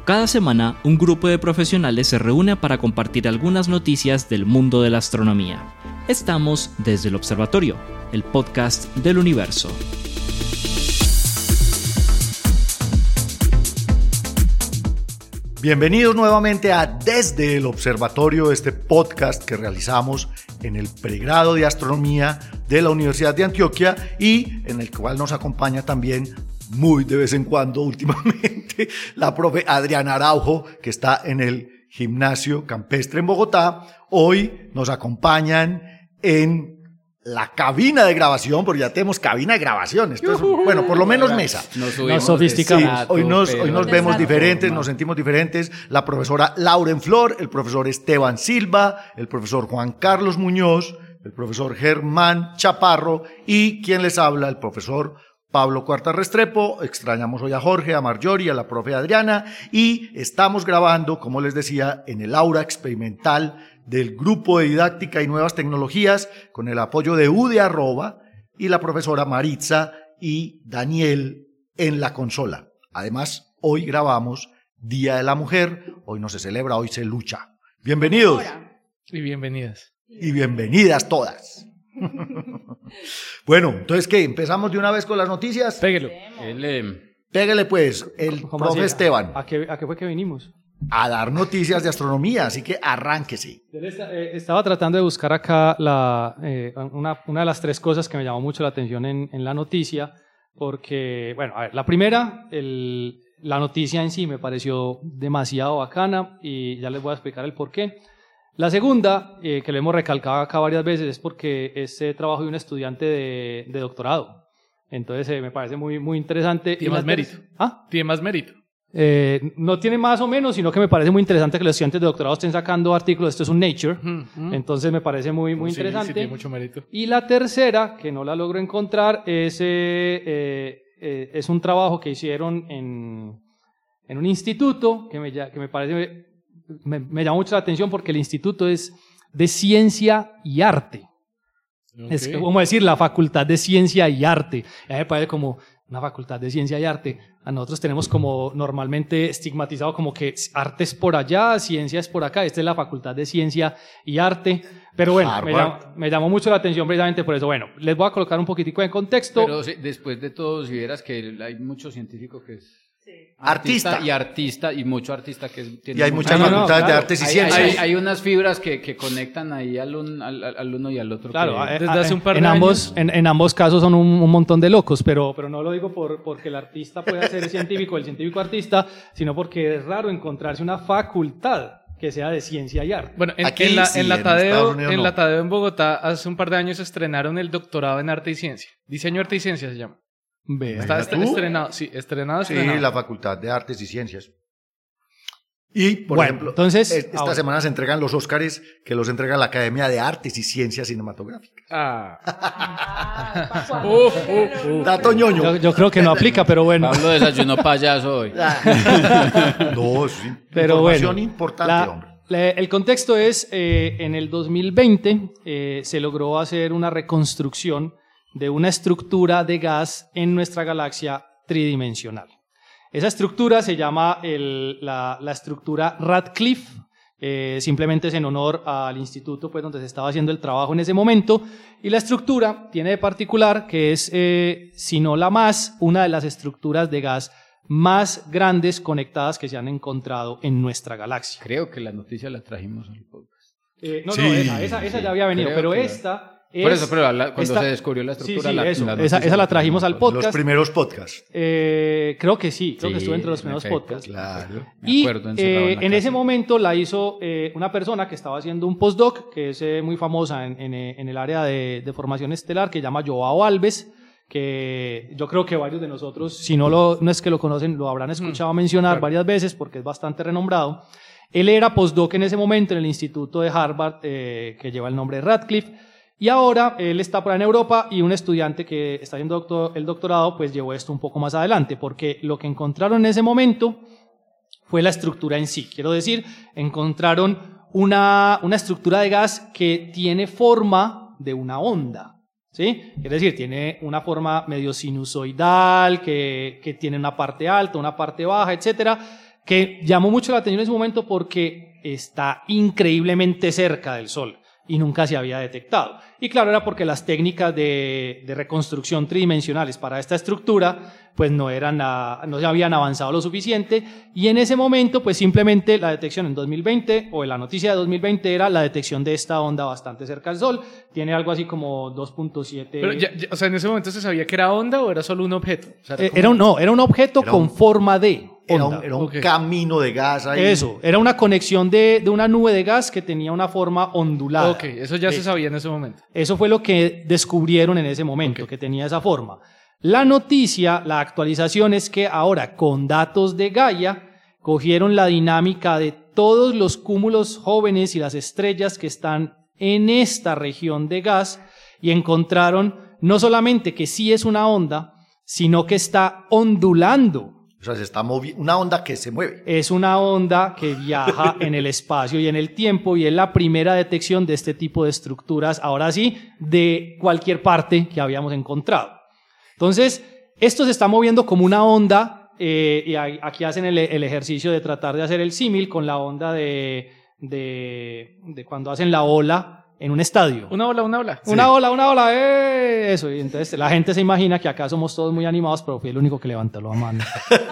Cada semana, un grupo de profesionales se reúne para compartir algunas noticias del mundo de la astronomía. Estamos desde el Observatorio, el podcast del universo. Bienvenidos nuevamente a Desde el Observatorio, este podcast que realizamos en el pregrado de Astronomía de la Universidad de Antioquia y en el cual nos acompaña también muy de vez en cuando últimamente la profe Adriana Araujo, que está en el Gimnasio Campestre en Bogotá. Hoy nos acompañan en la cabina de grabación, porque ya tenemos cabina de grabación. Esto es, bueno, por lo menos mesa. Nos sofisticamos. Sí, hoy nos vemos diferentes, nos sentimos diferentes. La profesora Lauren Flor, el profesor Esteban Silva, el profesor Juan Carlos Muñoz, el profesor Germán Chaparro y quien les habla, el profesor Pablo Cuarta Restrepo. Extrañamos hoy a Jorge, a Marjorie, a la profe Adriana y estamos grabando, como les decía, en el aula experimental del Grupo de Didáctica y Nuevas Tecnologías con el apoyo de UDE Arroba y la profesora Maritza y Daniel en la consola. Además, hoy grabamos Día de la Mujer, hoy no se celebra, hoy se lucha. Bienvenidos. Y bienvenidas. Y bienvenidas todas. Bueno, entonces, ¿qué? ¿Empezamos de una vez con las noticias? Péguelo. Pégale pues, el profe Esteban. ¿A qué fue que vinimos? A dar noticias de astronomía, así que arránquese. Estaba tratando de buscar acá una de las tres cosas que me llamó mucho la atención en la noticia, porque, bueno, a ver, la primera, la noticia en sí me pareció demasiado bacana y ya les voy a explicar el porqué. La segunda, que lo hemos recalcado acá varias veces, es porque es trabajo de un estudiante de doctorado. Entonces me parece muy, muy interesante. Tiene más mérito. ¿Ah? Tiene más mérito. No tiene más o menos, sino que me parece muy interesante que los estudiantes de doctorado estén sacando artículos. Esto es un Nature, entonces me parece muy, muy interesante. Sí, tiene mucho mérito. Y la tercera, que no la logro encontrar, es un trabajo que hicieron en un instituto que me parece... Me llama mucho la atención porque el instituto es de ciencia y arte. Okay. Es como decir la facultad de ciencia y arte. A mí me parece como una facultad de ciencia y arte. A nosotros tenemos como normalmente estigmatizado como que arte es por allá, ciencia es por acá. Esta es la facultad de ciencia y arte. Pero bueno, me llamó mucho la atención precisamente por eso. Bueno, les voy a colocar un poquitico en contexto. Pero después de todo, si vieras que hay muchos científicos que es... Sí. Artista y mucho artista que tiene. Y hay muchas facultades de artes y ciencias. Hay unas fibras que conectan ahí al uno y al otro. Claro, desde hace un par de años. En ambos casos son un montón de locos, pero no lo digo porque el artista pueda ser científico, el científico artista, sino porque es raro encontrarse una facultad que sea de ciencia y arte. Bueno, en la Tadeo en Bogotá hace un par de años estrenaron el doctorado en arte y ciencia. Diseño, arte y ciencia se llama. Está estrenado, sí, estrenado. Sí, la Facultad de Artes y Ciencias. Y, por ejemplo, entonces, esta semana se entregan los Óscares, que los entrega la Academia de Artes y Ciencias Cinematográficas. Dato ñoño. Yo creo que no aplica, pero bueno. Pablo desayunó payaso hoy. No, sí. Pero información bueno, importante, hombre. El contexto es, en el 2020 se logró hacer una reconstrucción de una estructura de gas en nuestra galaxia tridimensional. Esa estructura se llama la estructura Radcliffe, simplemente es en honor al instituto pues, donde se estaba haciendo el trabajo en ese momento, y la estructura tiene de particular que es, si no la más, una de las estructuras de gas más grandes conectadas que se han encontrado en nuestra galaxia. Creo que la noticia la trajimos al podcast. Esa ya había venido, pero esta... Por eso, cuando se descubrió la estructura... Esa la trajimos al podcast. Los primeros podcasts. Creo que sí, creo que estuvo entre los primeros podcasts. Claro. Y en ese momento la hizo una persona que estaba haciendo un postdoc, que es muy famosa en el área de formación estelar, que se llama Joao Alves, que yo creo que varios de nosotros, si no es que lo conocen, lo habrán escuchado mencionar varias veces, porque es bastante renombrado. Él era postdoc en ese momento en el Instituto de Harvard, que lleva el nombre de Radcliffe. Y ahora él está por ahí en Europa y un estudiante que está haciendo el doctorado pues llevó esto un poco más adelante, porque lo que encontraron en ese momento fue la estructura en sí. Quiero decir, encontraron una estructura de gas que tiene forma de una onda, ¿sí? Es decir, tiene una forma medio sinusoidal, que tiene una parte alta, una parte baja, etcétera, que llamó mucho la atención en ese momento porque está increíblemente cerca del Sol y nunca se había detectado. Y claro, era porque las técnicas de reconstrucción tridimensionales para esta estructura pues no se habían avanzado lo suficiente, y en ese momento pues simplemente la detección en 2020, o la noticia de 2020 era la detección de esta onda bastante cerca del Sol. Tiene algo así como 2.7... Pero o sea, ¿en ese momento se sabía que era onda o era solo un objeto? O sea, era un objeto con forma de onda. Era un camino de gas ahí. Eso, era una conexión de una nube de gas que tenía una forma ondulada. Ok, eso ya se sabía en ese momento. Eso fue lo que descubrieron en ese momento, que tenía esa forma. La noticia, la actualización es que ahora con datos de Gaia cogieron la dinámica de todos los cúmulos jóvenes y las estrellas que están en esta región de gas y encontraron no solamente que sí es una onda, sino que está ondulando. O sea, se está moviendo, una onda que se mueve. Es una onda que viaja en el espacio y en el tiempo, y es la primera detección de este tipo de estructuras, ahora sí, de cualquier parte que habíamos encontrado. Entonces, esto se está moviendo como una onda, y aquí hacen el ejercicio de tratar de hacer el símil con la onda de cuando hacen la ola en un estadio. Una ola. Sí. Una ola, eso. Y entonces la gente se imagina que acá somos todos muy animados, pero fui el único que levantó la mano.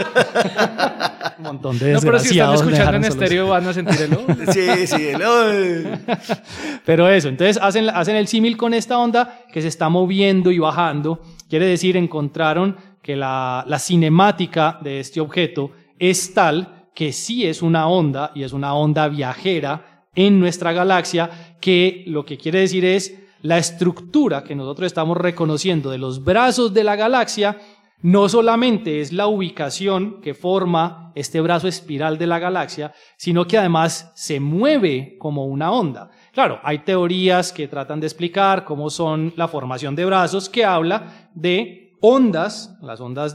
Un montón de desgraciados. No, pero si están escuchando en estéreo van a sentir el Sí, el Pero eso, entonces hacen el símil con esta onda que se está moviendo y bajando. Quiere decir, encontraron que la cinemática de este objeto es tal que sí es una onda, y es una onda viajera en nuestra galaxia, que lo que quiere decir es la estructura que nosotros estamos reconociendo de los brazos de la galaxia. No solamente es la ubicación que forma este brazo espiral de la galaxia, sino que además se mueve como una onda. Claro, hay teorías que tratan de explicar cómo son la formación de brazos, que habla de ondas, las ondas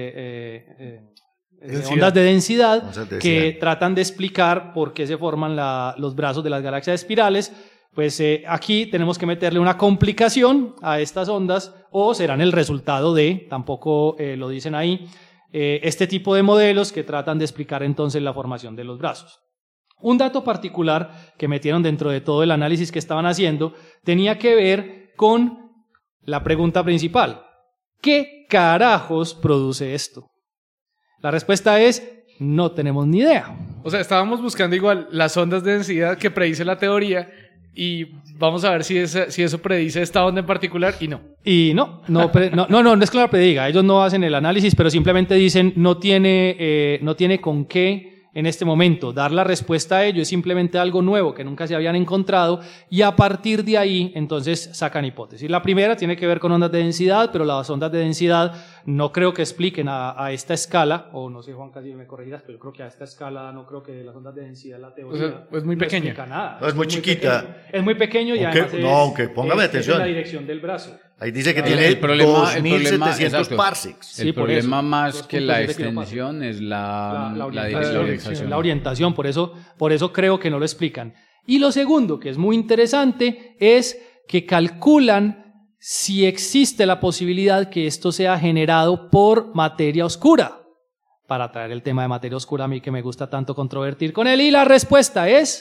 de densidad, que tratan de explicar por qué se forman los brazos de las galaxias espirales. Pues aquí tenemos que meterle una complicación a estas ondas, o serán el resultado de, tampoco lo dicen ahí, este tipo de modelos que tratan de explicar entonces la formación de los brazos. Un dato particular que metieron dentro de todo el análisis que estaban haciendo tenía que ver con la pregunta principal: ¿qué carajos produce esto? La respuesta es: no tenemos ni idea. O sea, estábamos buscando igual las ondas de densidad que predice la teoría, y vamos a ver si eso predice esta onda en particular, y no. Y no es que lo prediga. Ellos no hacen el análisis, pero simplemente dicen no tiene con qué en este momento dar la respuesta a ello. Es simplemente algo nuevo que nunca se habían encontrado, y a partir de ahí entonces sacan hipótesis. La primera tiene que ver con ondas de densidad, pero las ondas de densidad no creo que expliquen a esta escala, o no sé, Juan, casi me corregirás, pero yo creo que a esta escala no creo que las ondas de densidad, la teoría, o sea, es muy pequeña. No explica nada. No, es muy chiquita. Es muy pequeño, y además aunque póngame atención. Es la dirección del brazo. Ahí dice que tiene 2.700 parsecs. El problema más que la extensión es la orientación. La orientación, por eso creo que no lo explican. Y lo segundo, que es muy interesante, es que calculan si existe la posibilidad que esto sea generado por materia oscura. Para traer el tema de materia oscura, a mí que me gusta tanto controvertir con él, y la respuesta es...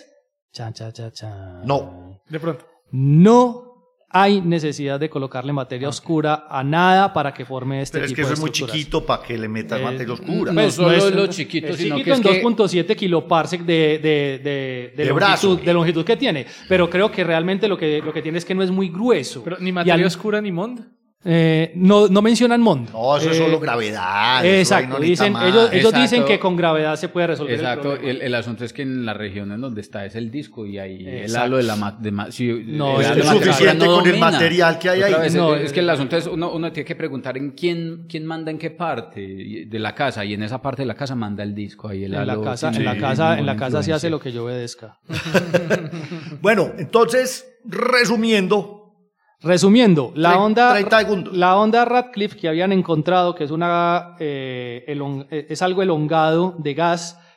No. De pronto. No hay necesidad de colocarle materia oscura a nada para que forme este tipo de estructuras. Pero es que eso es muy chiquito para que le metas materia oscura. No solo es lo chiquito, sino que es 2.7 kiloparsec de longitud que tiene. Pero creo que realmente lo que tiene es que no es muy grueso. Pero ni materia oscura ni MOND. No mencionan MOND. No, eso es solo gravedad. Exacto. Ellos dicen que con gravedad se puede resolver el problema. Exacto. El asunto es que en la región en donde está es el disco, y ahí el halo de la no es suficiente con el material que hay ahí. Es que el asunto es uno tiene que preguntar en quién manda en qué parte de la casa, y en esa parte de la casa manda el disco. Ahí el halo, en la casa se hace lo que yo obedezca. Bueno, entonces, resumiendo, la onda Radcliffe que habían encontrado, que es es algo elongado de gas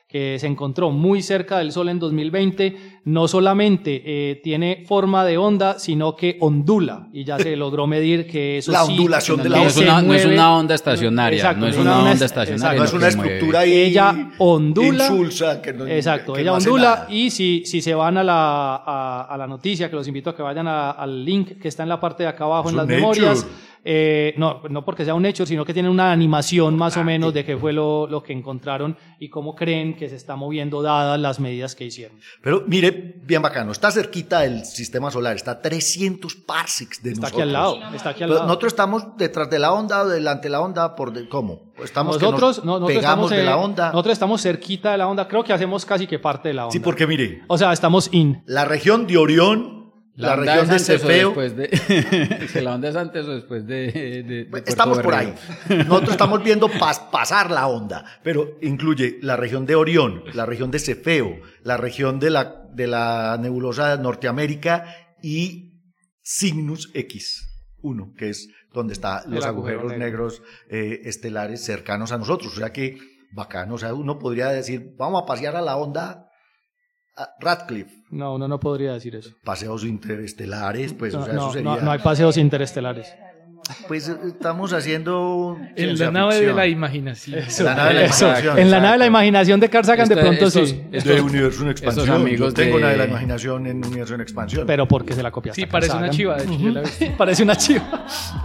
que se encontró muy cerca del Sol en 2020, no solamente tiene forma de onda, sino que ondula, y ya se logró medir que eso la sí... ondulación de la onda. No es una onda estacionaria, exacto, no es una onda estacionaria. No es una estructura ahí ella ondula, insulsa. Que no, exacto, que ella no ondula, y si se van a la noticia, que los invito a que vayan al link que está en la parte de acá abajo en las memorias, no porque sea un hecho, sino que tiene una animación más o menos de qué fue lo que encontraron y cómo creen que se está moviendo dadas las medidas que hicieron. Pero mire, bien bacano, está cerquita del sistema solar, está a 300 parsecs de nosotros. Está aquí al lado. Nosotros estamos detrás de la onda o delante de la onda, ¿cómo? Estamos nosotros pegamos de la onda. Nosotros estamos cerquita de la onda, creo que hacemos casi que parte de la onda. Sí, porque mire. O sea, estamos la región de Orión, la región de Cefeo. ¿La onda es antes o después de estamos por ahí. Nosotros estamos viendo pasar la onda, pero incluye la región de Orión, la región de Cefeo, la región de la nebulosa de Norteamérica y Cygnus X1, que es donde están los agujeros negros estelares cercanos a nosotros. O sea que bacano. O sea, uno podría decir, vamos a pasear a la onda Radcliffe. No, uno no podría decir eso. Paseos interestelares, pues, no, o sea, eso sería... No hay paseos interestelares. Pues estamos haciendo... En la nave de la imaginación. La nave de la imaginación. En la nave de la imaginación de Carl Sagan de pronto sí. De Universo en Expansión. Amigos yo tengo nave de la imaginación en Universo en Expansión. Pero porque se la copiaste. Sí, parece una chiva, de hecho. Yo la vi. Parece una chiva.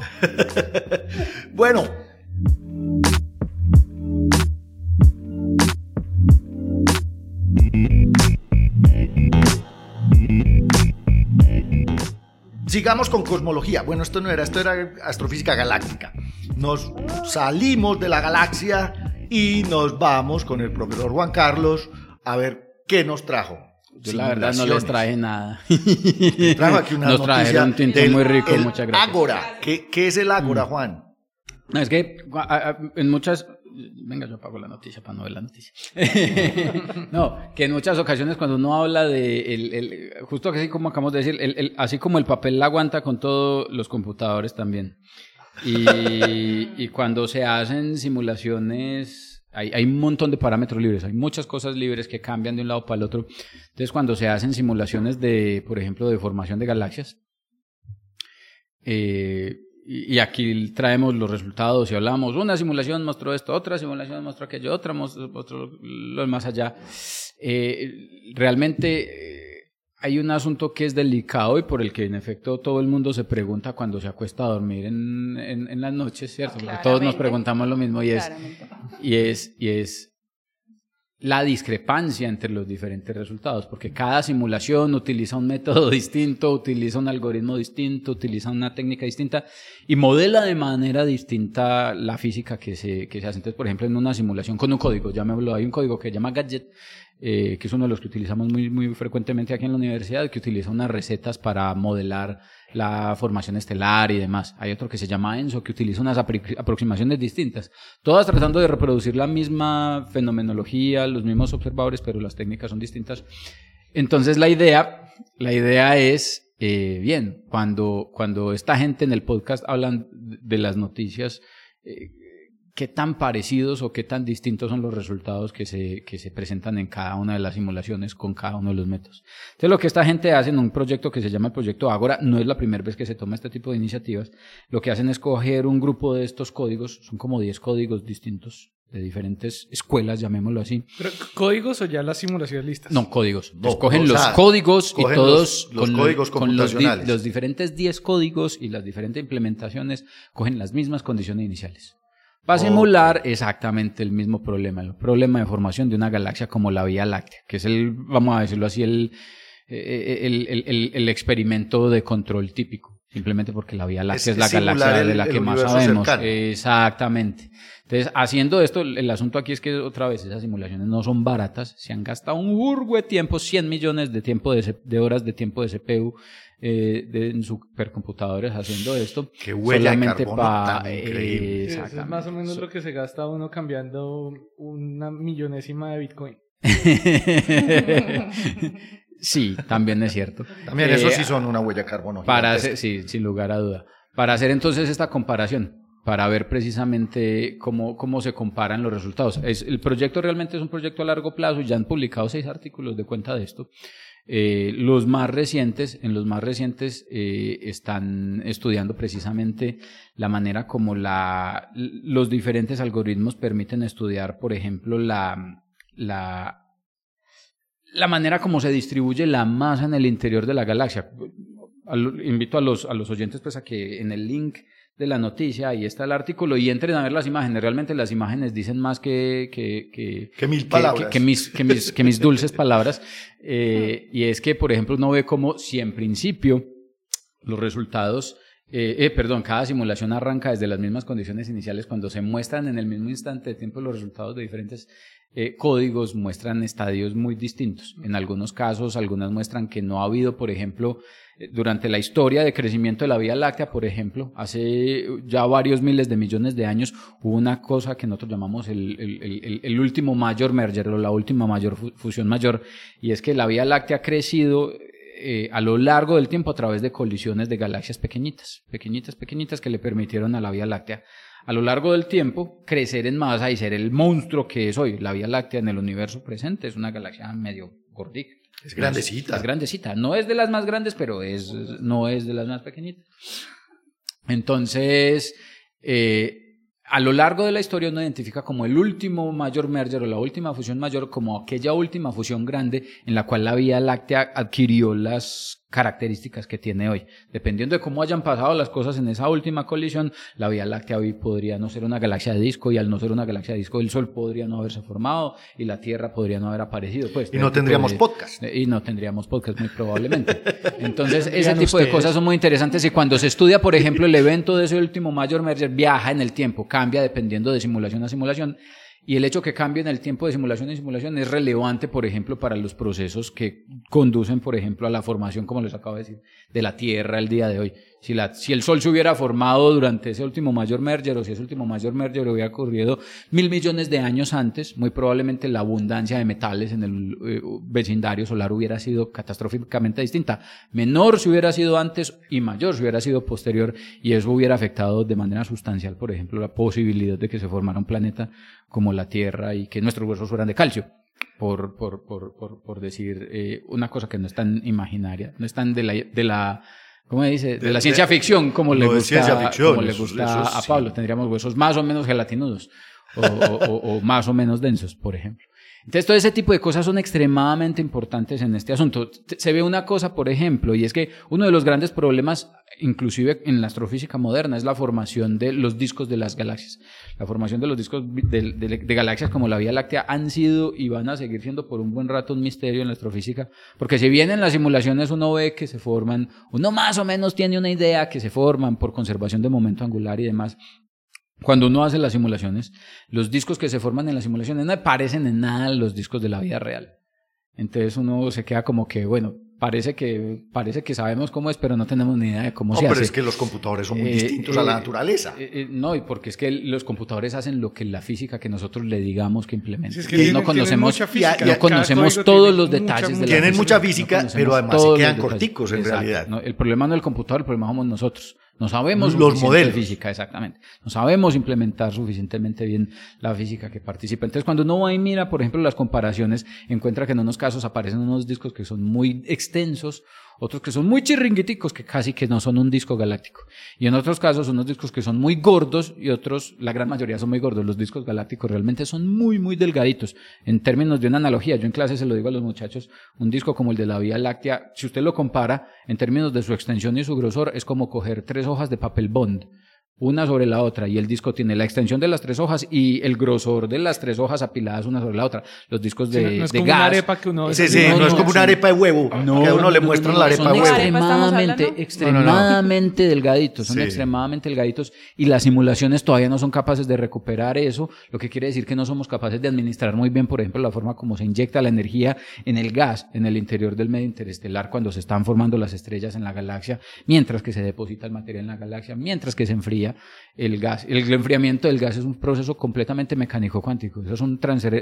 Bueno. Sigamos con cosmología. Bueno, esto era astrofísica galáctica. Nos salimos de la galaxia y nos vamos con el profesor Juan Carlos a ver qué nos trajo. Yo la verdad no les traje nada. Trajo aquí una nos trajeron un tinto muy rico, muchas gracias. Ágora. ¿Qué es el Ágora, Juan? No, es que en muchas... Venga, yo apago la noticia para no ver la noticia. No, que en muchas ocasiones cuando uno habla de justo así como acabamos de decir, así como el papel la aguanta con todos los computadores también. Y cuando se hacen simulaciones, hay un montón de parámetros libres, hay muchas cosas libres que cambian de un lado para el otro. Entonces, cuando se hacen simulaciones de, por ejemplo, de formación de galaxias, y aquí traemos los resultados y hablamos, una simulación mostró esto, otra simulación mostró aquello, otra mostró lo más allá. Realmente hay un asunto que es delicado y por el que en efecto todo el mundo se pregunta cuando se acuesta a dormir en las noches, ¿cierto? Porque todos nos preguntamos lo mismo y es la discrepancia entre los diferentes resultados, porque cada simulación utiliza un método distinto, utiliza un algoritmo distinto, utiliza una técnica distinta y modela de manera distinta la física que se hace. Entonces, por ejemplo, en una simulación con un código, hay un código que se llama Gadget, que es uno de los que utilizamos muy, muy frecuentemente aquí en la universidad, que utiliza unas recetas para modelar la formación estelar y demás. Hay otro que se llama ENSO, que utiliza unas aproximaciones distintas, todas tratando de reproducir la misma fenomenología, los mismos observadores, pero las técnicas son distintas. Entonces la idea es, bien, cuando esta gente en el podcast hablan de las noticias, qué tan parecidos o qué tan distintos son los resultados que se presentan en cada una de las simulaciones con cada uno de los métodos. Entonces, lo que esta gente hace en un proyecto que se llama el Proyecto Ágora, no es la primera vez que se toma este tipo de iniciativas, lo que hacen es coger un grupo de estos códigos, son como 10 códigos distintos, de diferentes escuelas, llamémoslo así. ¿Pero códigos o ya las simulaciones listas? No, códigos. Entonces, cogen los códigos y todos los códigos computacionales. Los diferentes 10 códigos y las diferentes implementaciones cogen las mismas condiciones iniciales. Para simular exactamente el mismo problema, el problema de formación de una galaxia como la Vía Láctea, que es vamos a decirlo así, el experimento de control típico, simplemente porque la Vía Láctea es la galaxia de la que más sabemos. Cercano. Exactamente. Entonces, haciendo esto, el asunto aquí es que otra vez esas simulaciones no son baratas, se han gastado un burgo de tiempo, 100 millones de horas de tiempo de CPU en supercomputadores haciendo esto. Qué huella solamente de carbono tan increíble. Eso es más o menos lo que se gasta uno cambiando 1 millonésima de Bitcoin. Sí, también es cierto. También eso sí son una huella de carbono. Sí, sin lugar a duda. Para hacer entonces esta comparación, para ver precisamente cómo se comparan los resultados. El proyecto realmente es un proyecto a largo plazo y ya han publicado 6 artículos de cuenta de esto. En los más recientes están estudiando precisamente la manera como los diferentes algoritmos permiten estudiar, por ejemplo, la manera como se distribuye la masa en el interior de la galaxia. Invito a los oyentes pues a que en el link de la noticia, ahí está el artículo, y entren a ver las imágenes. Realmente las imágenes dicen más que 1000 palabras. Que mis dulces palabras. Y es que, por ejemplo, uno ve como si en principio los resultados, cada simulación arranca desde las mismas condiciones iniciales, cuando se muestran en el mismo instante de tiempo los resultados de diferentes códigos, muestran estadios muy distintos. En algunos casos, algunas muestran que no ha habido, por ejemplo, durante la historia de crecimiento de la Vía Láctea, por ejemplo, hace ya varios miles de millones de años, hubo una cosa que nosotros llamamos el último major merger, o la última mayor fusión mayor, y es que la Vía Láctea ha crecido a lo largo del tiempo a través de colisiones de galaxias pequeñitas que le permitieron a la Vía Láctea a lo largo del tiempo crecer en masa y ser el monstruo que es hoy. La Vía Láctea en el universo presente es una galaxia medio gordita. Es grandecita. Es grandecita. No es de las más grandes, pero no es de las más pequeñitas. Entonces, a lo largo de la historia uno identifica como el último mayor merger o la última fusión mayor como aquella última fusión grande en la cual la Vía Láctea adquirió las características que tiene hoy. Dependiendo de cómo hayan pasado las cosas en esa última colisión, la Vía Láctea hoy podría no ser una galaxia de disco, y al no ser una galaxia de disco, el Sol podría no haberse formado y la Tierra podría no haber aparecido. Pues, y no tendríamos podcast. Y no tendríamos podcast, muy probablemente. Entonces, ese tipo de cosas son muy interesantes, y cuando se estudia, por ejemplo, el evento de ese último major merger, viaja en el tiempo, cambia dependiendo de simulación a simulación. Y el hecho que cambie en el tiempo de simulación y simulación es relevante, por ejemplo, para los procesos que conducen, por ejemplo, a la formación, como les acabo de decir, de la Tierra el día de hoy. Si el Sol se hubiera formado durante ese último major merger, o si ese último major merger hubiera ocurrido 1.000 millones de años antes, muy probablemente la abundancia de metales en el vecindario solar hubiera sido catastróficamente distinta. Menor si hubiera sido antes y mayor si hubiera sido posterior, y eso hubiera afectado de manera sustancial, por ejemplo, la posibilidad de que se formara un planeta como la Tierra y que nuestros huesos fueran de calcio. Por decir una cosa que no es tan imaginaria, no es tan de la ¿cómo dice? De la ciencia ficción, como le gusta a Pablo. Tendríamos huesos más o menos gelatinosos o más o menos densos, por ejemplo. Entonces, todo ese tipo de cosas son extremadamente importantes en este asunto. Se ve una cosa, por ejemplo, y es que uno de los grandes problemas, inclusive en la astrofísica moderna, es la formación de los discos de las galaxias. La formación de los discos de galaxias como la Vía Láctea han sido y van a seguir siendo por un buen rato un misterio en la astrofísica, porque si bien en las simulaciones uno ve que se forman, uno más o menos tiene una idea que se forman por conservación de momento angular y demás. Cuando uno hace las simulaciones, los discos que se forman en las simulaciones no parecen en nada los discos de la vida real. Entonces uno se queda como que, bueno, parece que sabemos cómo es, pero no tenemos ni idea de cómo se hace. Pero es que los computadores son muy distintos a la naturaleza. No, y porque es que los computadores hacen lo que la física que nosotros le digamos que implementen. Es que no conocemos todos los detalles de la física. Tienen mucha física, pero además se quedan corticos en realidad. No, el problema no es el computador, el problema somos nosotros. No sabemos los modelos de física, exactamente. No sabemos implementar suficientemente bien la física que participa. Entonces, cuando uno va y mira, por ejemplo, las comparaciones, encuentra que en unos casos aparecen unos discos que son muy extensos, otros que son muy chirringuiticos, que casi que no son un disco galáctico. Y en otros casos, unos discos que son muy gordos y otros, la gran mayoría son muy gordos. Los discos galácticos realmente son muy, muy delgaditos. En términos de una analogía, yo en clase se lo digo a los muchachos, un disco como el de la Vía Láctea, si usted lo compara en términos de su extensión y su grosor, es como coger 3 hojas de papel bond, una sobre la otra, y el disco tiene la extensión de las 3 hojas y el grosor de las 3 hojas apiladas una sobre la otra. Los discos de gas. No es como una arepa que uno... no es como una arepa de huevo, que a uno le muestran la arepa de huevo. Extremadamente delgaditos, son extremadamente delgaditos, y las simulaciones todavía no son capaces de recuperar eso, lo que quiere decir que no somos capaces de administrar muy bien, por ejemplo, la forma como se inyecta la energía en el gas, en el interior del medio interestelar, cuando se están formando las estrellas en la galaxia, mientras que se deposita el material en la galaxia, mientras que se enfría energía, el enfriamiento del gas es un proceso completamente mecánico cuántico. Eso son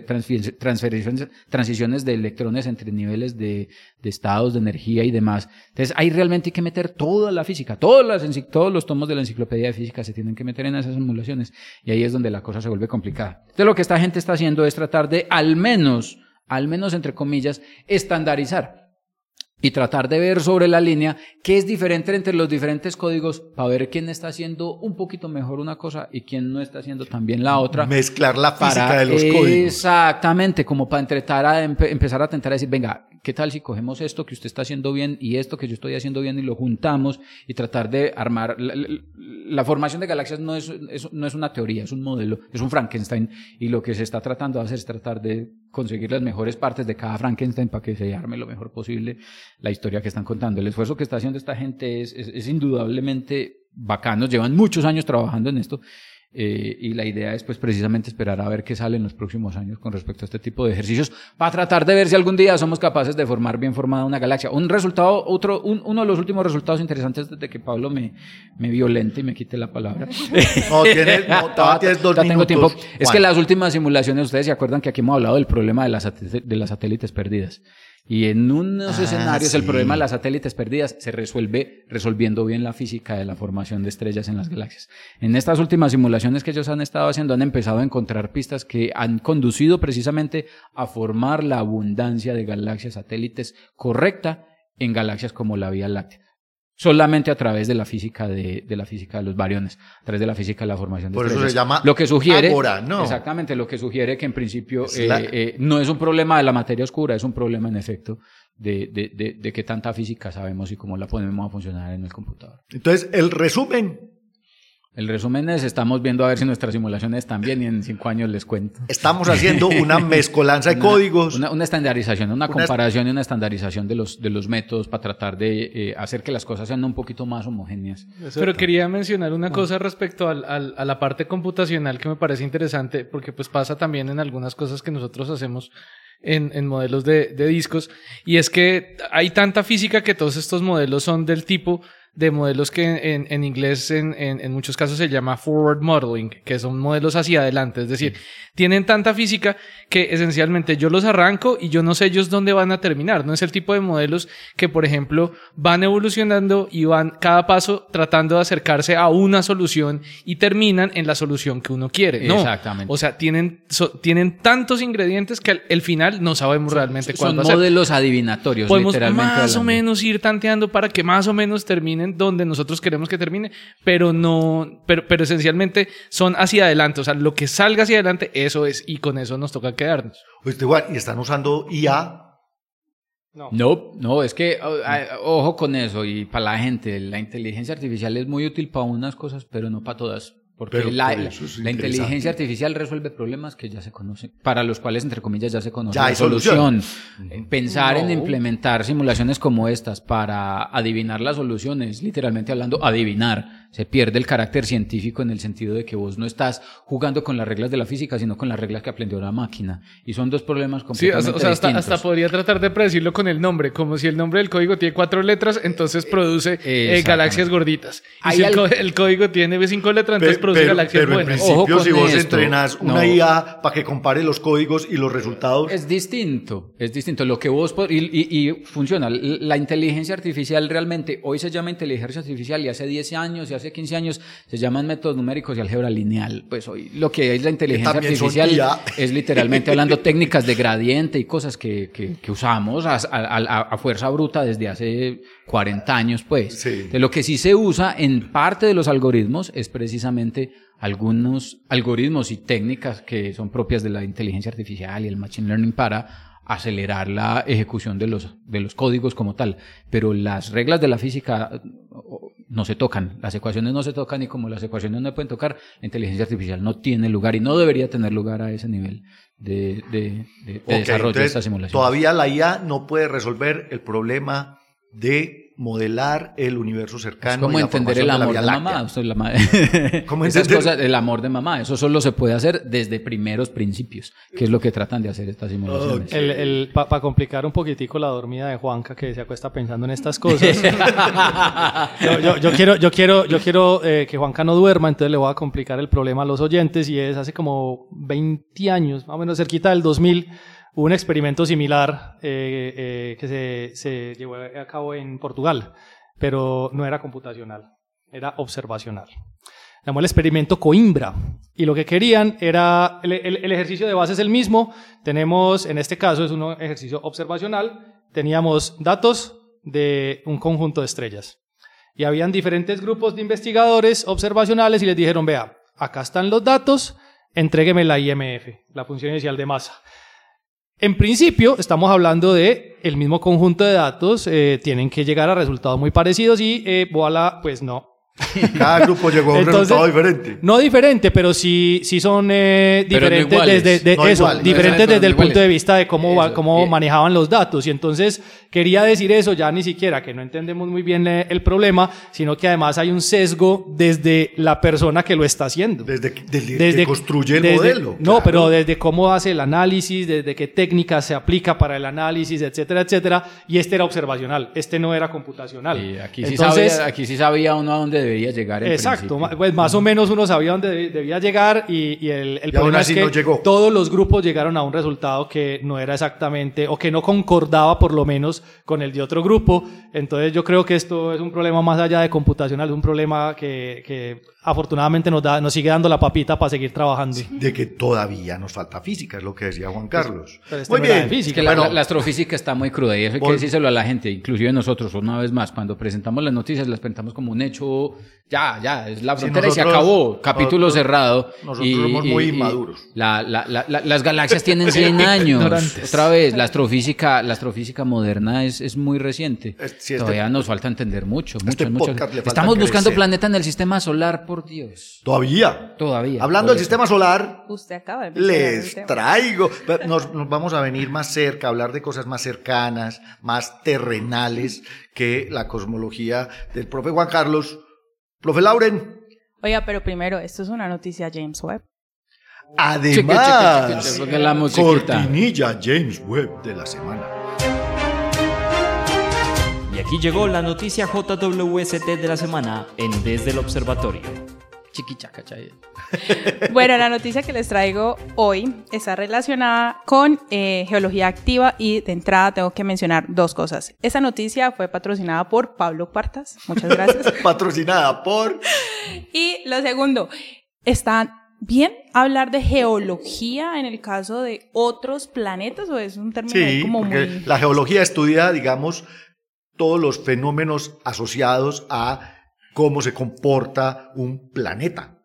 transiciones de electrones entre niveles de estados de energía y demás. Entonces, ahí realmente hay que meter toda la física, todos los tomos de la enciclopedia de física se tienen que meter en esas simulaciones, y ahí es donde la cosa se vuelve complicada. Entonces, lo que esta gente está haciendo es tratar de, al menos entre comillas, estandarizar y tratar de ver sobre la línea qué es diferente entre los diferentes códigos para ver quién está haciendo un poquito mejor una cosa y quién no está haciendo también la otra. Mezclar la física de los códigos. Exactamente, como para empezar a tentar a decir, venga, ¿qué tal si cogemos esto que usted está haciendo bien y esto que yo estoy haciendo bien y lo juntamos y tratar de armar? La formación de galaxias no es una teoría, es un modelo, es un Frankenstein, y lo que se está tratando de hacer es tratar de conseguir las mejores partes de cada Frankenstein para que se arme lo mejor posible la historia que están contando. El esfuerzo que está haciendo esta gente es indudablemente bacano, llevan muchos años trabajando en esto. Y la idea es pues precisamente esperar a ver qué sale en los próximos años con respecto a este tipo de ejercicios para tratar de ver si algún día somos capaces de formar bien formada una galaxia. Uno de los últimos resultados interesantes desde que Pablo me violente y me quite la palabra. Tienes 2 minutos. Tengo tiempo. Es que las últimas simulaciones, ustedes se acuerdan que aquí hemos hablado del problema de las satélites perdidas. Y en unos escenarios el problema de las satélites perdidas se resuelve resolviendo bien la física de la formación de estrellas en las galaxias. En estas últimas simulaciones que ellos han estado haciendo han empezado a encontrar pistas que han conducido precisamente a formar la abundancia de galaxias satélites correcta en galaxias como la Vía Láctea. Solamente a través de la física de los bariones, a través de la física de la formación de estrellas. Por eso se llama lo que sugiere, Ágora, ¿no? Exactamente, lo que sugiere que en principio no es un problema de la materia oscura, es un problema en efecto de qué tanta física sabemos y cómo la ponemos a funcionar en el computador. Entonces, el resumen es, estamos viendo a ver si nuestras simulaciones están bien y en 5 años les cuento. Estamos haciendo una mezcolanza de códigos. Una estandarización, una comparación y una estandarización de los métodos para tratar de hacer que las cosas sean un poquito más homogéneas. Pero quería mencionar una cosa respecto a la parte computacional que me parece interesante, porque pues pasa también en algunas cosas que nosotros hacemos en modelos de discos, y es que hay tanta física que todos estos modelos son del tipo de modelos que en inglés en muchos casos se llama forward modeling, que son modelos hacia adelante, es decir, tienen tanta física que esencialmente yo los arranco y yo no sé ellos dónde van a terminar. No es el tipo de modelos que, por ejemplo, van evolucionando y van cada paso tratando de acercarse a una solución y terminan en la solución que uno quiere. No, exactamente. O sea, tienen tantos ingredientes que al final no sabemos realmente cuándo hacer. Son modelos adivinatorios, podemos literalmente más hablando. O menos ir tanteando para que más o menos terminen donde nosotros queremos que termine, pero esencialmente son hacia adelante. O sea, lo que salga hacia adelante, eso es, y con eso nos toca quedarnos. Pues igual, ¿y están usando IA? No, es que ojo con eso, y para la gente, la inteligencia artificial es muy útil para unas cosas, pero no para todas. Porque la inteligencia artificial resuelve problemas que ya se conocen, para los cuales, entre comillas, ya se conoce la solución. Pensar en implementar simulaciones como estas para adivinar las soluciones, literalmente hablando, adivinar. Se pierde el carácter científico en el sentido de que vos no estás jugando con las reglas de la física, sino con las reglas que aprendió la máquina. Y son dos problemas completamente distintos. Hasta podría tratar de predecirlo con el nombre, como si el nombre del código tiene 4 letras, entonces produce galaxias gorditas. Y si el código tiene 5 letras, entonces produce galaxias buenas. Pero en principio, si vos entrenas una IA para que compare los códigos y los resultados... Es distinto. Lo que vos... Y funciona. La inteligencia artificial realmente, hoy se llama inteligencia artificial, y hace 10 años y hace 15 años se llaman métodos numéricos y álgebra lineal. Pues hoy lo que es la inteligencia artificial es literalmente hablando técnicas de gradiente y cosas que usamos a fuerza bruta desde hace 40 años, pues. Sí. De lo que sí se usa en parte de los algoritmos es precisamente algunos algoritmos y técnicas que son propias de la inteligencia artificial y el machine learning para acelerar la ejecución de los códigos como tal. Pero las reglas de la física no se tocan, las ecuaciones no se tocan, y como las ecuaciones no se pueden tocar, la inteligencia artificial no tiene lugar y no debería tener lugar a ese nivel de desarrollo de esta simulación. Todavía la IA no puede resolver el problema de modelar el universo cercano. Es como entender el amor de mamá. ¿Cómo esas cosas, el amor de mamá, eso solo se puede hacer desde primeros principios, que es lo que tratan de hacer estas simulaciones. Para complicar un poquitico la dormida de Juanca, que se acuesta pensando en estas cosas. yo quiero que Juanca no duerma, entonces le voy a complicar el problema a los oyentes, y es hace como 20 años, más o menos cerquita del 2000, hubo un experimento similar que se llevó a cabo en Portugal, pero no era computacional, era observacional. Se llamó el experimento Coimbra, y lo que querían era, el ejercicio de base es el mismo, tenemos, en este caso es un ejercicio observacional, teníamos datos de un conjunto de estrellas, y habían diferentes grupos de investigadores observacionales y les dijeron, vea, acá están los datos, entrégueme la IMF, la función inicial de masa. En principio, estamos hablando de el mismo conjunto de datos, tienen que llegar a resultados muy parecidos y, voilà, pues no. Cada grupo llegó a un resultado diferente. No diferente, pero sí son diferentes desde el punto de vista de cómo manejaban los datos. Y entonces quería decir eso, ya ni siquiera que no entendemos muy bien el problema, sino que además hay un sesgo desde la persona que lo está haciendo. Desde que construye el modelo. No, claro. Pero desde cómo hace el análisis, desde qué técnica se aplica para el análisis, etcétera, etcétera. Y este era observacional, este no era computacional. Y aquí sí sabía uno a dónde debería llegar. Exacto, pues más o menos uno sabía dónde debía llegar, y el problema es que no todos los grupos llegaron a un resultado que no era exactamente, o que no concordaba por lo menos con el de otro grupo. Entonces yo creo que esto es un problema más allá de computacional, es un problema que afortunadamente nos sigue dando la papita para seguir trabajando. Sí, de que todavía nos falta física, es lo que decía Juan Carlos. Muy bien. Es que la astrofísica está muy cruda, y eso hay que decírselo a la gente, inclusive nosotros, una vez más, cuando presentamos las noticias, las presentamos como un hecho, ya, es la frontera y se acabó, capítulo cerrado. Nosotros somos muy inmaduros. Las galaxias tienen 100 años. Otra vez, la astrofísica moderna es muy reciente. Todavía nos falta entender mucho. Estamos buscando planeta en el sistema solar, por Dios. Todavía. Hablando del sistema solar, usted acaba de les traigo. Nos vamos a venir más cerca, a hablar de cosas más cercanas, más terrenales que la cosmología del profe Juan Carlos. Profe Lauren. Oiga, pero primero, esto es una noticia James Webb. Además, la cortinilla James Webb de la semana. Y aquí llegó la noticia JWST de la semana en Desde el Observatorio. Chiquichaca, chay. Bueno, la noticia que les traigo hoy está relacionada con geología activa, y de entrada tengo que mencionar dos cosas. Esa noticia fue patrocinada por Pablo Cuartas. Muchas gracias. Patrocinada por... Y lo segundo, ¿está bien hablar de geología en el caso de otros planetas, o es un término como muy... La geología estudia, digamos, todos los fenómenos asociados a cómo se comporta un planeta.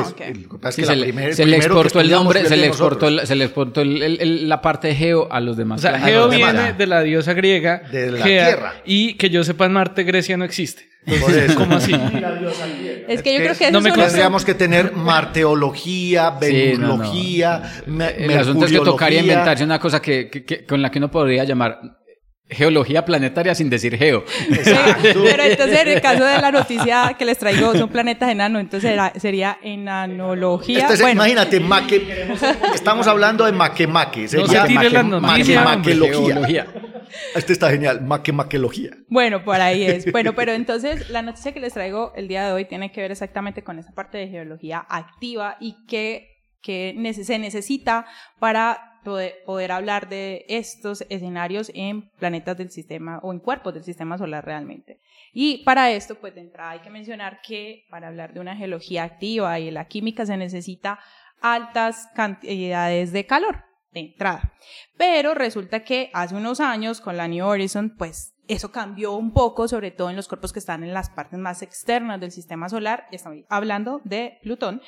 Se le exportó el nombre, se le exportó la parte de geo a los demás. O sea, geo viene de la diosa griega, de la Tierra. Y que yo sepa, en Marte, Grecia no existe. Entonces, ¿cómo así? Es que yo creo que tendríamos que tener marteología, venulogía, el asunto es que tocaría inventarse una cosa con la que uno podría llamar geología planetaria sin decir geo. Pero entonces en el caso de la noticia que les traigo son planetas enanos, entonces sería enanología. Imagínate, estamos hablando de maquemaque, sería maquemaquelogía. Este está genial, maquemaquelogía. Bueno, por ahí es. Bueno, pero entonces la noticia que les traigo el día de hoy tiene que ver exactamente con esa parte de geología activa y que se necesita para poder hablar de estos escenarios en planetas del sistema o en cuerpos del sistema solar realmente. Y para esto, pues de entrada hay que mencionar que para hablar de una geología activa y de la química se necesita altas cantidades de calor de entrada. Pero resulta que hace unos años con la New Horizons, pues eso cambió un poco, sobre todo en los cuerpos que están en las partes más externas del sistema solar. Estamos hablando de Plutón,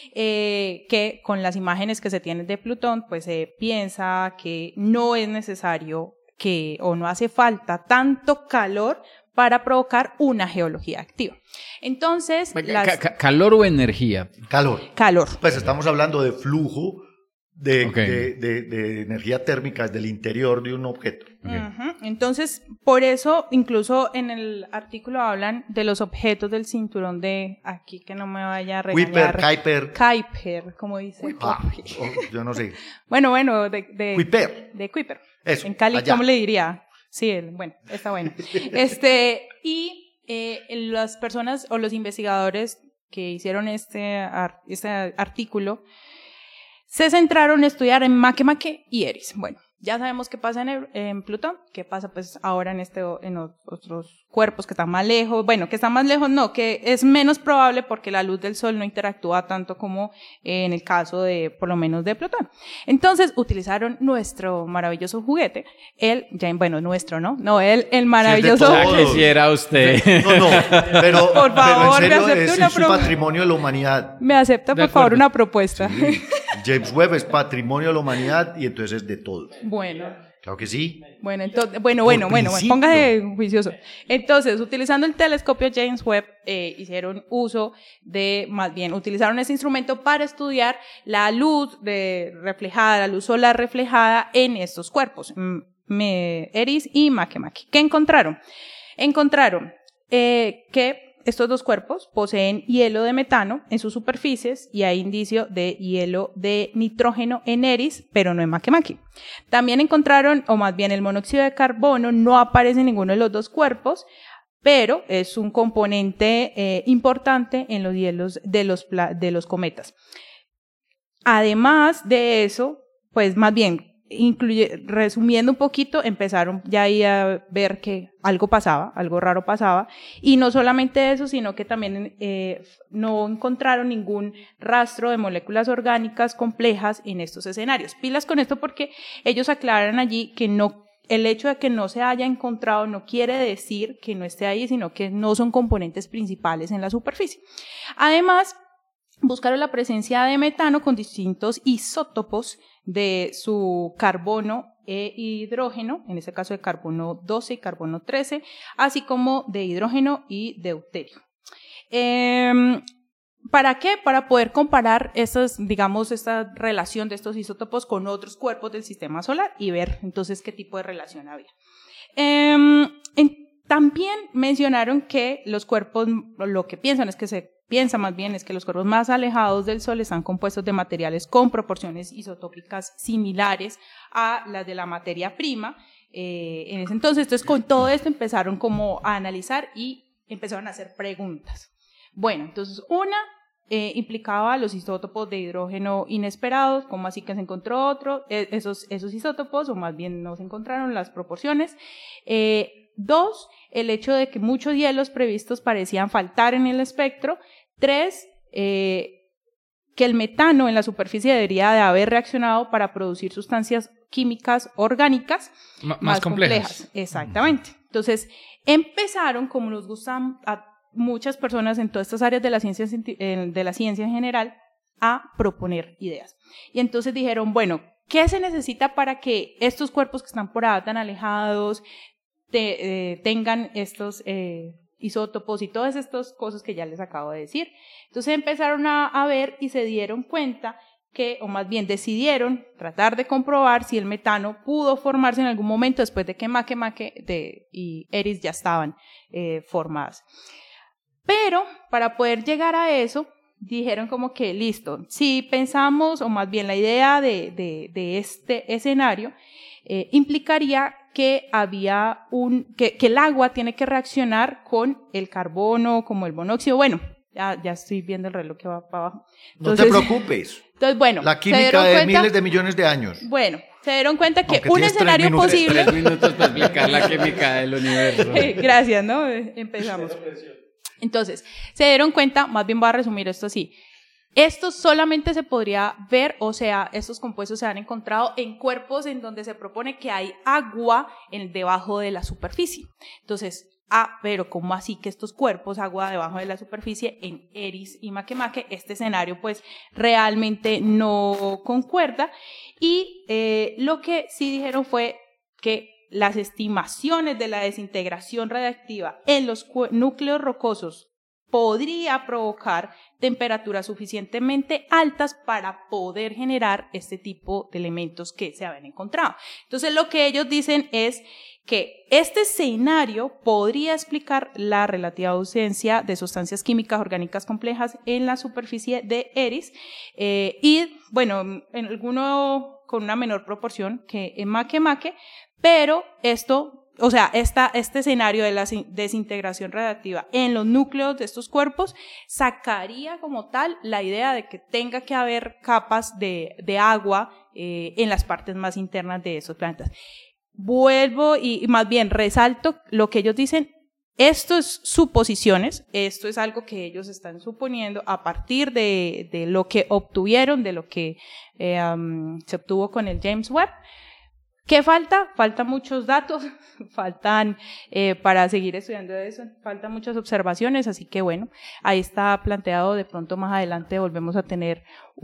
que con las imágenes que se tienen de Plutón, pues se piensa que no es necesario o no hace falta tanto calor para provocar una geología activa. Entonces, ¿calor o energía? Calor. Calor. Pues estamos hablando de flujo de energía térmica del interior de un objeto. Okay. Entonces, por eso, incluso en el artículo hablan de los objetos del cinturón de, aquí que no me vaya a regañar. Kuiper, como dice. Yo no sé. Bueno, Kuiper. De Kuiper. Eso. En Cali, allá. ¿cómo le diría? Sí, bueno, está bueno. Las personas o los investigadores que hicieron este artículo se centraron en estudiar en Makemake y Eris. Bueno, ya sabemos qué pasa en Plutón, qué pasa pues ahora en otros cuerpos que están más lejos, bueno, que están más lejos no, que es menos probable porque la luz del Sol no interactúa tanto como en el caso de, por lo menos de Plutón. Entonces, utilizaron nuestro maravilloso juguete, el maravilloso... Ya quisiera usted. No, pero por favor, pero en serio, me acepta es un patrimonio de la humanidad. Me acepta, por favor, una propuesta. Sí. James Webb es patrimonio de la humanidad y entonces es de todos. Bueno. Claro que sí. Bueno, entonces, bueno, póngase juicioso. Entonces, utilizando el telescopio James Webb, utilizaron ese instrumento para estudiar la luz la luz solar reflejada en estos cuerpos, Eris y Makemake. ¿Qué encontraron? Encontraron que estos dos cuerpos poseen hielo de metano en sus superficies y hay indicio de hielo de nitrógeno en Eris, pero no en Makemake. También encontraron, o más bien el monóxido de carbono no aparece en ninguno de los dos cuerpos, pero es un componente importante en los hielos de los cometas. Además de eso, pues más bien, resumiendo un poquito, empezaron ya ahí a ver que algo raro pasaba, y no solamente eso, sino que también no encontraron ningún rastro de moléculas orgánicas complejas en estos escenarios. Pilas con esto porque ellos aclaran allí que el hecho de que no se haya encontrado no quiere decir que no esté ahí, sino que no son componentes principales en la superficie. Además, buscaron la presencia de metano con distintos isótopos de su carbono e hidrógeno, en este caso de carbono 12 y carbono 13, así como de hidrógeno y deuterio. ¿Para qué? Para poder comparar esta relación de estos isótopos con otros cuerpos del sistema solar y ver entonces qué tipo de relación había. También mencionaron que los cuerpos, lo que piensan es que los cuerpos más alejados del Sol están compuestos de materiales con proporciones isotópicas similares a las de la materia prima. En ese entonces, con todo esto empezaron como a analizar y empezaron a hacer preguntas. Bueno, entonces una implicaba los isótopos de hidrógeno inesperados, ¿cómo así que se encontró otro? Esos isótopos, o más bien no se encontraron las proporciones. 2, el hecho de que muchos hielos previstos parecían faltar en el espectro. 3, que el metano en la superficie debería de haber reaccionado para producir sustancias químicas orgánicas más complejas. Exactamente. Entonces, empezaron, como nos gustan a muchas personas en todas estas áreas de la ciencia en general, a proponer ideas. Y entonces dijeron, bueno, ¿qué se necesita para que estos cuerpos que están por ahí tan alejados tengan estos isótopos y todas estas cosas que ya les acabo de decir? Entonces empezaron a ver y se dieron cuenta o más bien decidieron tratar de comprobar si el metano pudo formarse en algún momento después de que Makemake y Eris ya estaban formadas. Pero para poder llegar a eso, dijeron como que listo, si pensamos, o más bien la idea de este escenario implicaría que que el agua tiene que reaccionar con el carbono, como el monóxido. Bueno, ya estoy viendo el reloj que va para abajo. Entonces, no te preocupes. Entonces, bueno, la química de miles de millones de años. Bueno, se dieron cuenta que un escenario posible. 3 minutos para explicar la química del universo. Gracias, ¿no? Empezamos. Entonces, se dieron cuenta, más bien voy a resumir esto así. Esto solamente se podría ver, o sea, estos compuestos se han encontrado en cuerpos en donde se propone que hay agua debajo de la superficie. Entonces, pero ¿cómo así que estos cuerpos, agua debajo de la superficie en Eris y Makemake? Este escenario pues realmente no concuerda, y lo que sí dijeron fue que las estimaciones de la desintegración radiactiva en los núcleos rocosos podría provocar temperaturas suficientemente altas para poder generar este tipo de elementos que se habían encontrado. Entonces lo que ellos dicen es que este escenario podría explicar la relativa ausencia de sustancias químicas orgánicas complejas en la superficie de Eris y, bueno, en alguno con una menor proporción que en Makemake, pero esto... O sea, este escenario de la desintegración radiactiva en los núcleos de estos cuerpos sacaría como tal la idea de que tenga que haber capas de agua en las partes más internas de esos planetas. Vuelvo y más bien resalto lo que ellos dicen. Esto es suposiciones, esto es algo que ellos están suponiendo a partir de lo que obtuvieron, de lo que se obtuvo con el James Webb. ¿Qué falta? Faltan muchos datos, faltan para seguir estudiando eso, faltan muchas observaciones, así que bueno, ahí está planteado, de pronto más adelante volvemos a tener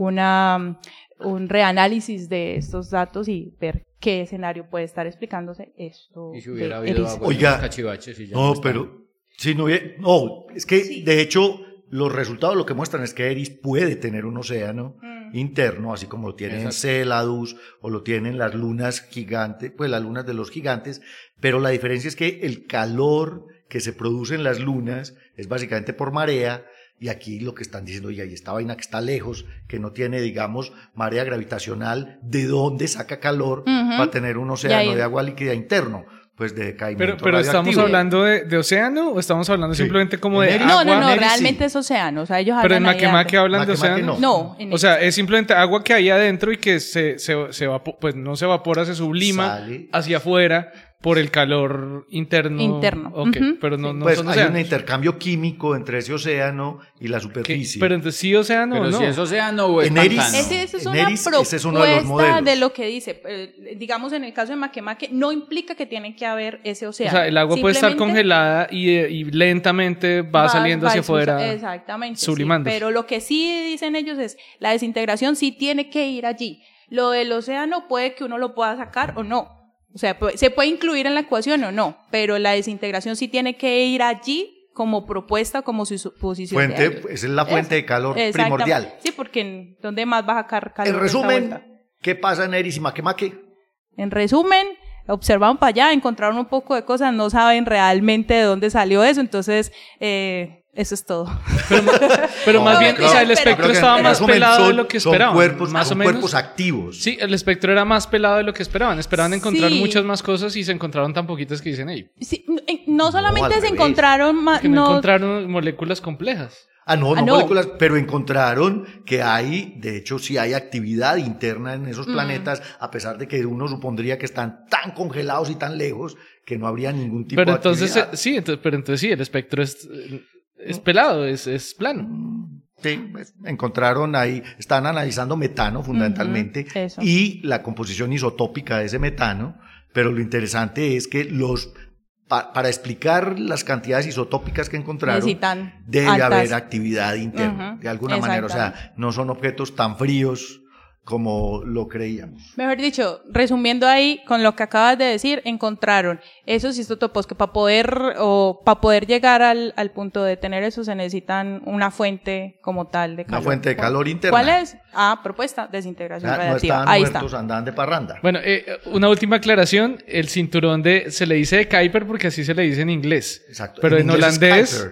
un reanálisis de estos datos y ver qué escenario puede estar explicándose esto. Y si hubiera habido agua en los cachivaches y ya no, pero si no hubiera, no, es que sí. De hecho los resultados lo que muestran es que Eris puede tener un océano interno, así como lo tienen Enceladus o lo tienen las lunas gigantes, pues las lunas de los gigantes, pero la diferencia es que el calor que se produce en las lunas es básicamente por marea, y aquí lo que están diciendo, oye, y esta vaina que está lejos, que no tiene, digamos, marea gravitacional, ¿de dónde saca calor para tener un océano de agua líquida interno? Pues de decaimiento pero ¿estamos hablando de océano o estamos hablando simplemente como de agua? No, realmente es océano. O sea, ellos pero en Makemake hablan de océano. No. O sea, es simplemente agua que hay adentro y que pues no se evapora, se sublima hacia afuera por el calor interno. Okay, pero no pues son hay océanos. un intercambio químico entre ese océano y la superficie. Pero entonces sí océano o no. Si es océano o es en Eris, pantano. Esa es una propuesta de lo que dice. Digamos, en el caso de Makemake, no implica que tiene que haber ese océano. O sea, el agua puede estar congelada y lentamente va saliendo hacia afuera. Exactamente. Sublimando. Sí, pero lo que sí dicen ellos es, la desintegración sí tiene que ir allí. Lo del océano puede que uno lo pueda sacar o no. O sea, se puede incluir en la ecuación o no, pero la desintegración sí tiene que ir allí como propuesta, como su suposición. Esa es la fuente de calor primordial. Sí, porque ¿dónde más va a sacar calor? En resumen, ¿qué pasa en Eris y Makemake? En resumen, observaron para allá, encontraron un poco de cosas, no saben realmente de dónde salió eso, entonces eso es todo. Pero más bien, o sea, el espectro estaba más pelado de lo que esperaban. Son cuerpos activos. Sí, el espectro era más pelado de lo que esperaban. Esperaban encontrar muchas más cosas y se encontraron tan poquitas que dicen ahí. Sí, no solamente se encontraron más. No encontraron moléculas complejas. No moléculas, pero encontraron que hay, de hecho, sí hay actividad interna en esos planetas, a pesar de que uno supondría que están tan congelados y tan lejos que no habría ningún tipo de actividad. Pero entonces sí, el espectro es pelado, es plano. Sí, encontraron ahí, están analizando metano fundamentalmente y la composición isotópica de ese metano, pero lo interesante es que para explicar las cantidades isotópicas que encontraron, debe haber actividad interna, de alguna manera, o sea, no son objetos tan fríos como lo creíamos. Mejor dicho, resumiendo ahí con lo que acabas de decir, encontraron esos isótopos que para poder llegar al punto de tener eso se necesitan una fuente como tal de calor. Una fuente de calor interna. ¿Cuál es? Propuesta, desintegración radiactiva. No estaban muertos, andaban de parranda. Bueno, una última aclaración, el cinturón se le dice de Kuiper porque así se le dice en inglés. Exacto. Pero en holandés,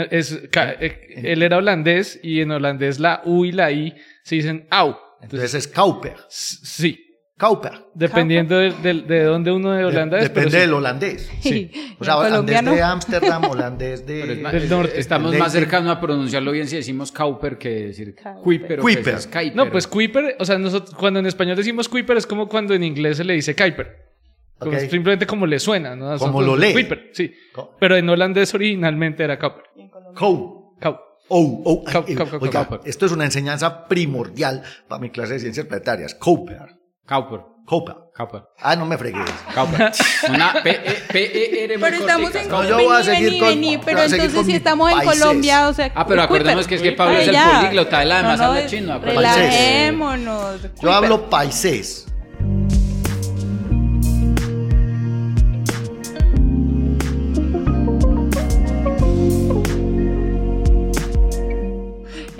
él era holandés y en holandés la U y la I se dicen au. Entonces es Kuiper. Sí. Kuiper. Dependiendo de dónde uno de Holanda es. Depende del holandés. Sí. O sea, holandés de Ámsterdam, holandés del norte. Estamos más cercanos a pronunciarlo bien si decimos Kuiper que decir Kuiper. Kuiper. No, pues Kuiper, o sea, nosotros cuando en español decimos Kuiper es como cuando en inglés se le dice Kuiper. Okay. Simplemente como le suena, ¿no? Como lo lee. Kuiper, sí. Pero en holandés originalmente era Kuiper. Oiga, esto es una enseñanza primordial para mi clase de ciencias planetarias. Kuiper. No me fregues. Una P-E-R. Pero estamos en Colombia. Pero entonces si estamos en Colombia, o sea. Pero acordemos que es que Pablo es el políglota, él además habla chino. Relajémonos. Yo hablo paisés.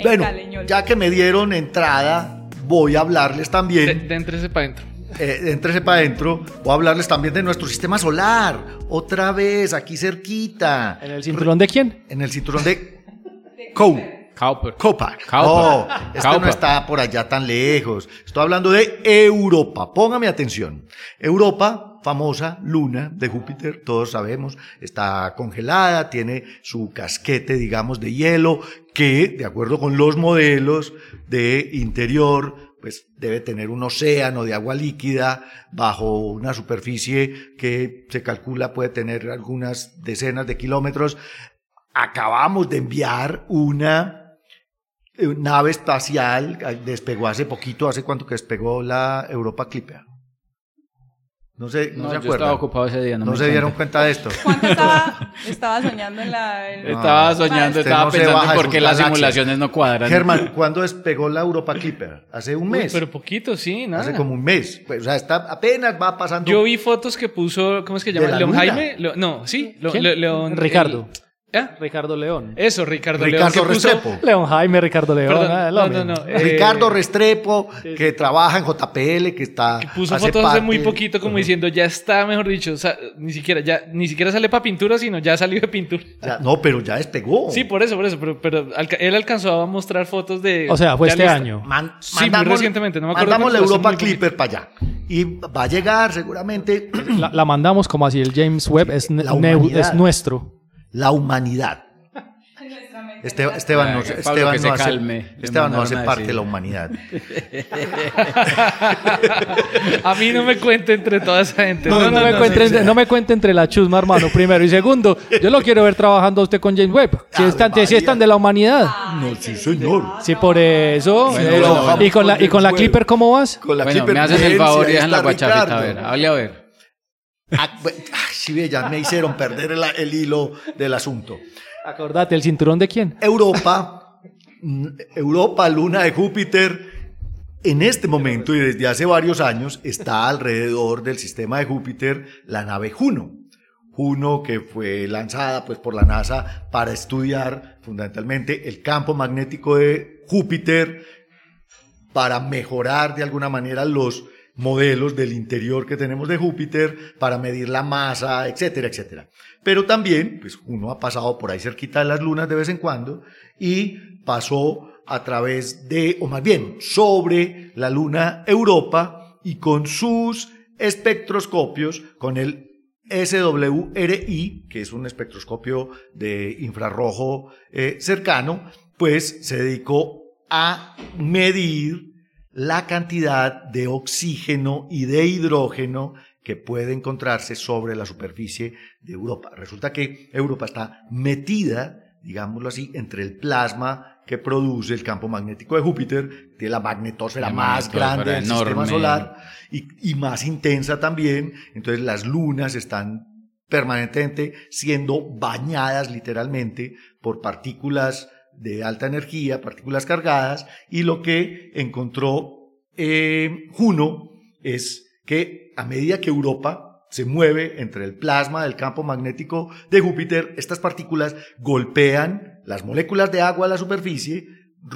Bueno, ya que me dieron entrada, voy a hablarles también... Éntrese para adentro. Éntrese para adentro, voy a hablarles también de nuestro sistema solar. Otra vez, aquí cerquita. ¿En el cinturón de quién? En el cinturón de Cowper. No, no está por allá tan lejos. Estoy hablando de Europa. Póngame atención. Europa, famosa luna de Júpiter, todos sabemos, está congelada, tiene su casquete, digamos, de hielo, que, de acuerdo con los modelos de interior, pues debe tener un océano de agua líquida bajo una superficie que se calcula puede tener algunas decenas de kilómetros. Acabamos de enviar una nave espacial, despegó hace poquito, ¿hace cuánto que despegó la Europa Clipper? No se acuerdan. Yo estaba ocupado ese día. No se dieron cuenta de esto. ¿Cuánto estaba soñando en la... Estaba soñando, estaba pensando por qué las simulaciones no cuadran. Germán, ¿cuándo despegó la Europa Clipper? ¿Hace un mes? Pero poquito, sí, nada. Hace como un mes. Pues, o sea, apenas va pasando. Yo vi fotos que puso, ¿cómo es que se llama? ¿León Jaime? León... Ricardo. Ricardo León. Eso, Ricardo Restrepo. León Jaime, Ricardo León. Perdón, no. Ricardo Restrepo, que trabaja en JPL, que está... Que puso fotos hace muy poquito como diciendo, ya está, mejor dicho, o sea, ni siquiera sale para pintura, sino ya salió de pintura. Pero ya despegó. Sí, por eso, pero él alcanzó a mostrar fotos de... O sea, fue este año. Sí, muy recientemente, no me acuerdo. Mandamos la Europa Clipper para allá. Y va a llegar seguramente... La mandamos como así, el James Webb es nuestro. La humanidad. Esteban no hace parte de la humanidad. A mí no me cuente entre toda esa gente. No me cuente entre la chusma, hermano, primero. Y segundo, yo lo quiero ver trabajando a usted con James Webb. Si están de la humanidad. No, sí, señor. Sí, por eso. Bueno, ¿Y con la Clipper cómo vas? Con la Clipper, me haces el favor y dejan la guachafita. A ver, hable a ver. Sí, ya me hicieron perder el hilo del asunto. Acordate, ¿el cinturón de quién? Europa, luna de Júpiter, en este momento y desde hace varios años está alrededor del sistema de Júpiter la nave Juno. Juno, que fue lanzada pues por la NASA para estudiar fundamentalmente el campo magnético de Júpiter, para mejorar de alguna manera los modelos del interior que tenemos de Júpiter, para medir la masa, etcétera, etcétera. Pero también, pues uno ha pasado por ahí cerquita de las lunas de vez en cuando y pasó a través de, o más bien, sobre la luna Europa y con sus espectroscopios, con el SWRI, que es un espectroscopio de infrarrojo cercano, pues se dedicó a medir la cantidad de oxígeno y de hidrógeno que puede encontrarse sobre la superficie de Europa. Resulta que Europa está metida, digámoslo así, entre el plasma que produce el campo magnético de Júpiter, tiene la magnetosfera más grande del sistema solar y más intensa también. Entonces las lunas están permanentemente siendo bañadas literalmente por partículas de alta energía, partículas cargadas, y lo que encontró Juno es que a medida que Europa se mueve entre el plasma del campo magnético de Júpiter, estas partículas golpean las moléculas de agua a la superficie,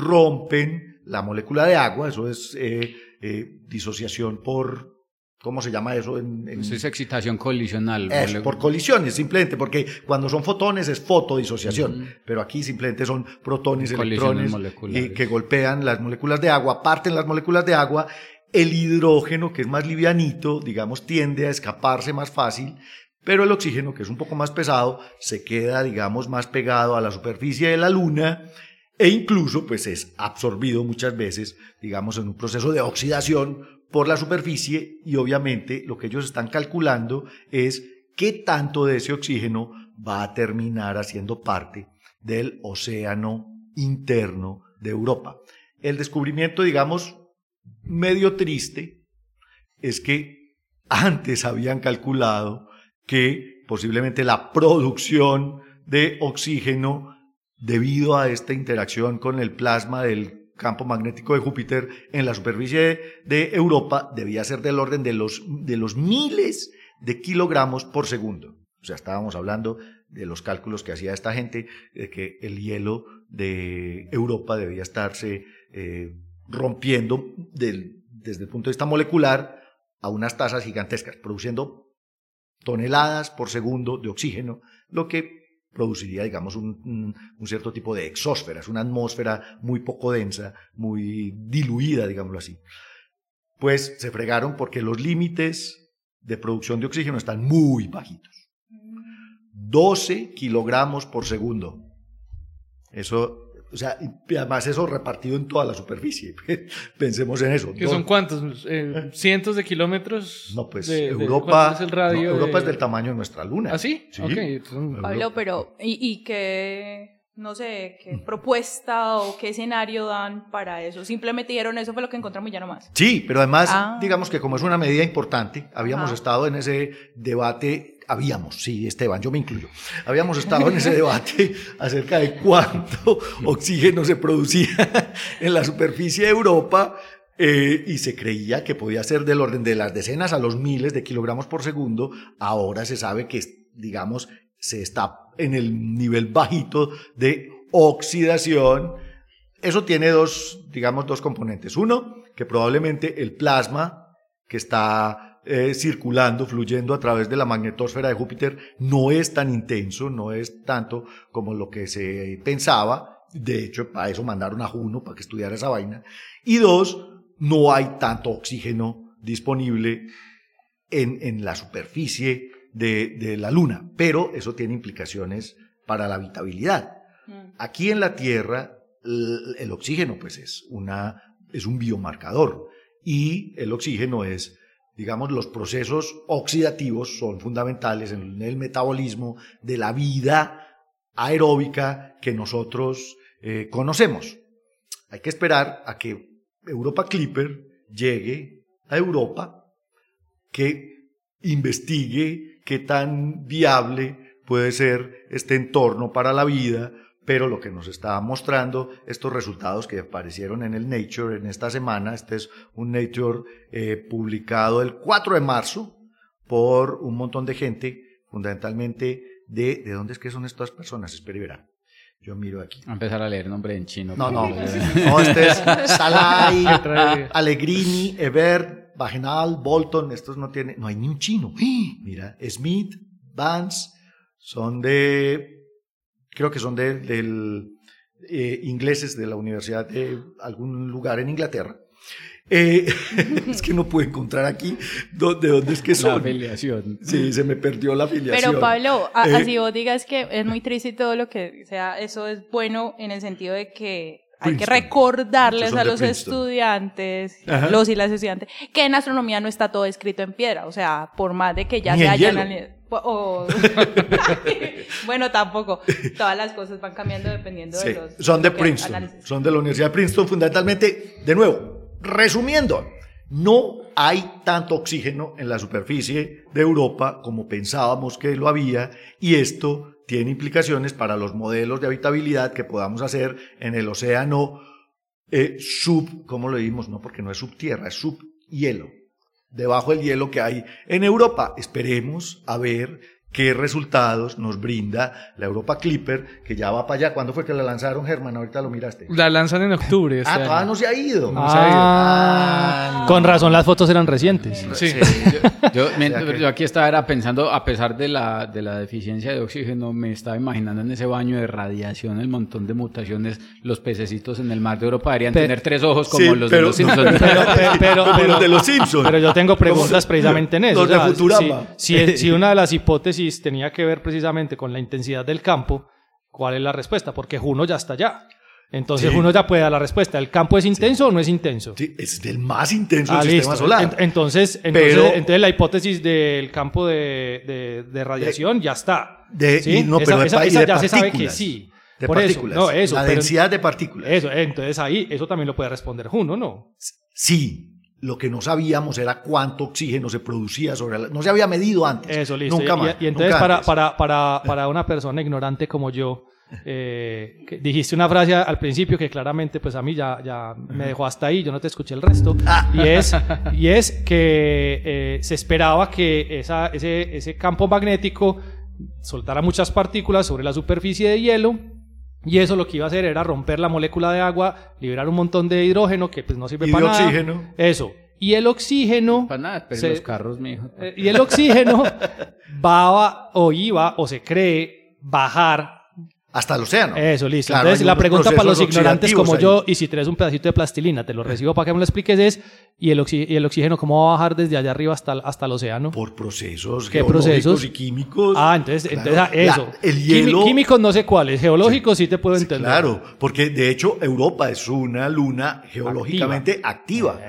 rompen la molécula de agua, eso es disociación por... ¿Cómo se llama eso? Eso es excitación colisional. Es por colisiones, simplemente, porque cuando son fotones es fotodisociación, pero aquí simplemente son protones, electrones que golpean las moléculas de agua, parten las moléculas de agua. El hidrógeno, que es más livianito, digamos, tiende a escaparse más fácil, pero el oxígeno, que es un poco más pesado, se queda, digamos, más pegado a la superficie de la Luna e incluso, pues, es absorbido muchas veces, digamos, en un proceso de oxidación por la superficie, y obviamente lo que ellos están calculando es qué tanto de ese oxígeno va a terminar haciendo parte del océano interno de Europa. El descubrimiento, digamos, medio triste, es que antes habían calculado que posiblemente la producción de oxígeno debido a esta interacción con el plasma del campo magnético de Júpiter en la superficie de Europa debía ser del orden de los miles de kilogramos por segundo. O sea, estábamos hablando de los cálculos que hacía esta gente, que el hielo de Europa debía estarse rompiendo desde el punto de vista molecular a unas tasas gigantescas, produciendo toneladas por segundo de oxígeno, lo que produciría, digamos, un cierto tipo de exósfera, es una atmósfera muy poco densa, muy diluida, digámoslo así. Pues se fregaron porque los límites de producción de oxígeno están muy bajitos. 12 kilogramos por segundo. Eso, o sea, y además eso repartido en toda la superficie. Pensemos en eso. ¿Qué son cuántos? ¿Cientos de kilómetros? No, pues Europa es el radio Europa es del tamaño de nuestra luna. ¿Ah, sí? Sí. Okay. Pablo, pero ¿y qué, no sé, qué propuesta o qué escenario dan para eso? Simplemente dijeron eso fue lo que encontramos y ya no más. Sí, pero además, digamos que como es una medida importante, habíamos estado en ese debate. Sí, Esteban, yo me incluyo. Habíamos estado en ese debate acerca de cuánto oxígeno se producía en la superficie de Europa y se creía que podía ser del orden de las decenas a los miles de kilogramos por segundo. Ahora se sabe que, digamos, se está en el nivel bajito de oxidación. Eso tiene dos componentes. Uno, que probablemente el plasma que está circulando, fluyendo a través de la magnetosfera de Júpiter no es tan intenso, no es tanto como lo que se pensaba. De hecho, para eso mandaron a Juno para que estudiara esa vaina. Y dos, no hay tanto oxígeno disponible en la superficie de la Luna, pero eso tiene implicaciones para la habitabilidad. Aquí en la Tierra el oxígeno pues es un biomarcador y el oxígeno es, digamos, los procesos oxidativos son fundamentales en el metabolismo de la vida aeróbica que nosotros conocemos. Hay que esperar a que Europa Clipper llegue a Europa, que investigue qué tan viable puede ser este entorno para la vida, pero lo que nos está mostrando estos resultados que aparecieron en el Nature en esta semana, este es un Nature publicado el 4 de marzo por un montón de gente, fundamentalmente ¿de dónde es que son estas personas? Espera y verá. Yo miro aquí. A empezar a leer nombre en chino. No, este es Salai, Allegrini, Ebert, Vaginal, Bolton, estos no hay ni un chino. Mira, Smith, Vance, creo que son ingleses de la universidad de algún lugar en Inglaterra. Es que no pude encontrar aquí de dónde es que son. La afiliación. Sí, se me perdió la afiliación. Pero Pablo, así vos digas que es muy triste y todo lo que sea, eso es bueno en el sentido de que hay que recordarles a los estudiantes, los y las estudiantes, que en astronomía no está todo escrito en piedra. O sea, por más de que ya se hayan... Bueno, tampoco. Todas las cosas van cambiando dependiendo de los... Son de Princeton, son de la Universidad de Princeton fundamentalmente. De nuevo, resumiendo, no hay tanto oxígeno en la superficie de Europa como pensábamos que lo había, y esto tiene implicaciones para los modelos de habitabilidad que podamos hacer en el océano ¿cómo lo dimos? No, porque no es subtierra, es subhielo. Debajo del hielo que hay en Europa. Esperemos a ver qué resultados nos brinda la Europa Clipper, que ya va para allá. ¿Cuándo fue que la lanzaron, Germán? Ahorita lo miraste. La lanzan en octubre. Todavía no se ha ido. Con razón las fotos eran recientes. Sí. Yo aquí estaba pensando, a pesar de la deficiencia de oxígeno, me estaba imaginando en ese baño de radiación el montón de mutaciones. Los pececitos en el mar de Europa deberían tener 3 ojos como los de los Simpsons. Como los de los Simpsons. Pero yo tengo preguntas precisamente en eso. Los de Futurama. Si una de las hipótesis tenía que ver precisamente con la intensidad del campo, ¿cuál es la respuesta? Porque Juno ya está allá. Entonces Juno ya puede dar la respuesta. ¿El campo es intenso o no es intenso? Sí, es el más intenso del sistema solar. Entonces la hipótesis del campo de radiación ya está. Esa ya se sabe que sí. De por partículas. Eso, la densidad de partículas. Entonces ahí, eso también lo puede responder Juno, ¿no? Sí. Lo que no sabíamos era cuánto oxígeno se producía no se había medido antes. Eso, listo. Nunca más. Y entonces para una persona ignorante como yo, dijiste una frase al principio que claramente pues a mí ya me dejó hasta ahí, yo no te escuché el resto, y es que se esperaba que ese campo magnético soltara muchas partículas sobre la superficie de hielo, y eso lo que iba a hacer era romper la molécula de agua, liberar un montón de hidrógeno que pues no sirve para nada. Y de oxígeno. Eso. Y el oxígeno... Para nada, pero los carros, mijo. Y el oxígeno iba o se cree bajar hasta el océano. Eso, listo. Claro, entonces la pregunta para los ignorantes como ahí. yo, y si traes un pedacito de plastilina, te lo recibo para que me lo expliques, es ¿y el oxígeno cómo va a bajar desde allá arriba hasta el océano? Por procesos ¿Qué geológicos procesos? y químicos. Entonces eso. El hielo... Químicos no sé cuáles, geológicos sí te puedo entender. Claro, porque de hecho Europa es una luna geológicamente activa.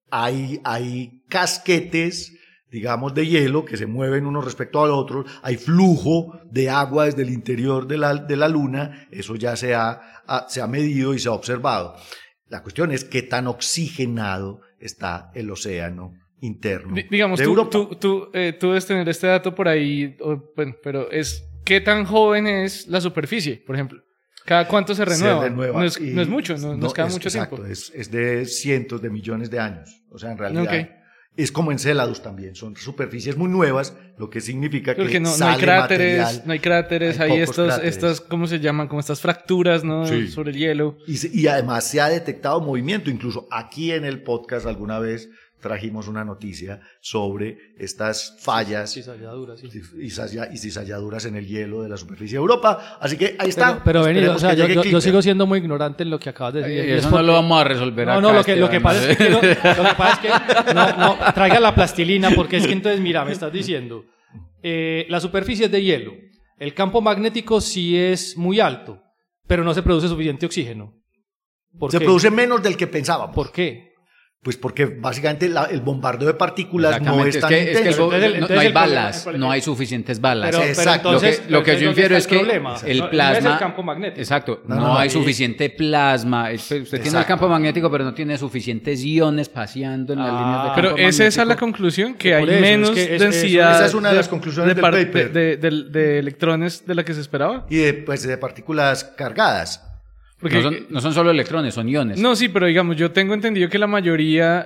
Hay casquetes, digamos, de hielo que se mueven unos respecto al otro, hay flujo de agua desde el interior de la luna, eso ya se ha medido y se ha observado. La cuestión es qué tan oxigenado está el océano interno digamos, de Europa. tú debes tener este dato por ahí, bueno, pero es ¿qué tan joven es la superficie, por ejemplo? ¿Cada cuánto se renueva? No es mucho, no es cada mucho exacto, tiempo. Es de cientos de millones de años. O sea, en realidad Okay. es como Enceladus también. Son superficies muy nuevas, lo que significa que no sale hay cráteres, material. no hay cráteres, hay estas, ¿cómo se llaman? Como estas fracturas, ¿no? Sí. Sobre el hielo. Y además se ha detectado movimiento. Incluso aquí en el podcast alguna vez trajimos una noticia sobre estas fallas y cizalladuras en el hielo de la superficie de Europa. Así que ahí está. Pero vení, o sea, yo sigo siendo muy ignorante en lo que acabas de decir. Eso no lo vamos a resolver acá. No, lo que pasa es que no, traiga la plastilina, porque es que entonces, mira, me estás diciendo, la superficie es de hielo, el campo magnético sí es muy alto, pero no se produce suficiente oxígeno. Se produce menos del que pensábamos. ¿Por qué? Pues porque básicamente el bombardeo de partículas no es tan intenso. No hay balas, no hay suficientes balas. Pero entonces, lo que yo infiero es que el plasma... No es el campo magnético. Exacto, no hay suficiente plasma. Usted tiene el campo magnético, pero no tiene suficientes iones paseando en las líneas de campo Pero magnético. ¿es esa la conclusión? Que hay Por eso, menos densidad... Esa es una de las conclusiones del paper. De electrones de la que se esperaba. Y de partículas cargadas. Porque, no son solo electrones, son iones. No, sí, pero digamos, yo tengo entendido que la mayoría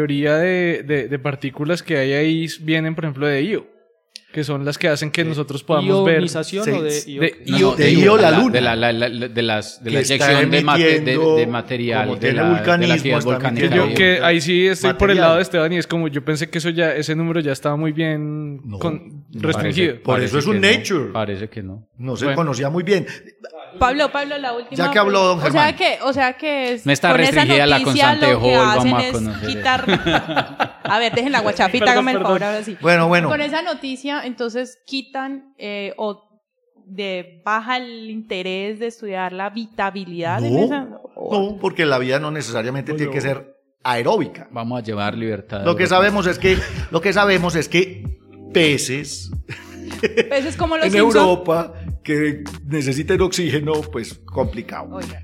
de partículas que hay ahí vienen, por ejemplo, de IO, que son las que hacen que nosotros podamos ver. ¿Ionización o de IO? De IO la luna. De la eyección de material de la actividad volcánica. Yo que ahí sí estoy por el lado de Esteban y es como, yo pensé que ese número ya estaba muy bien restringido. Por eso es un Nature. Parece que no. No se conocía muy bien. Pablo, la última. Ya que habló don Germán. O sea que no está con restringida esa la noticia constante lo que Hall, hacen vamos a es conocer. quitar. A ver, dejen la guachafita, hágame el favor ahora sí. Bueno. Con esa noticia, entonces quitan o baja el interés de estudiar la habitabilidad en esa. No, porque la vida no necesariamente tiene que ser aeróbica. Vamos a llevar libertad. Lo que sabemos es que peces como los en Simpson. Europa que necesiten oxígeno, pues complicado. Oiga.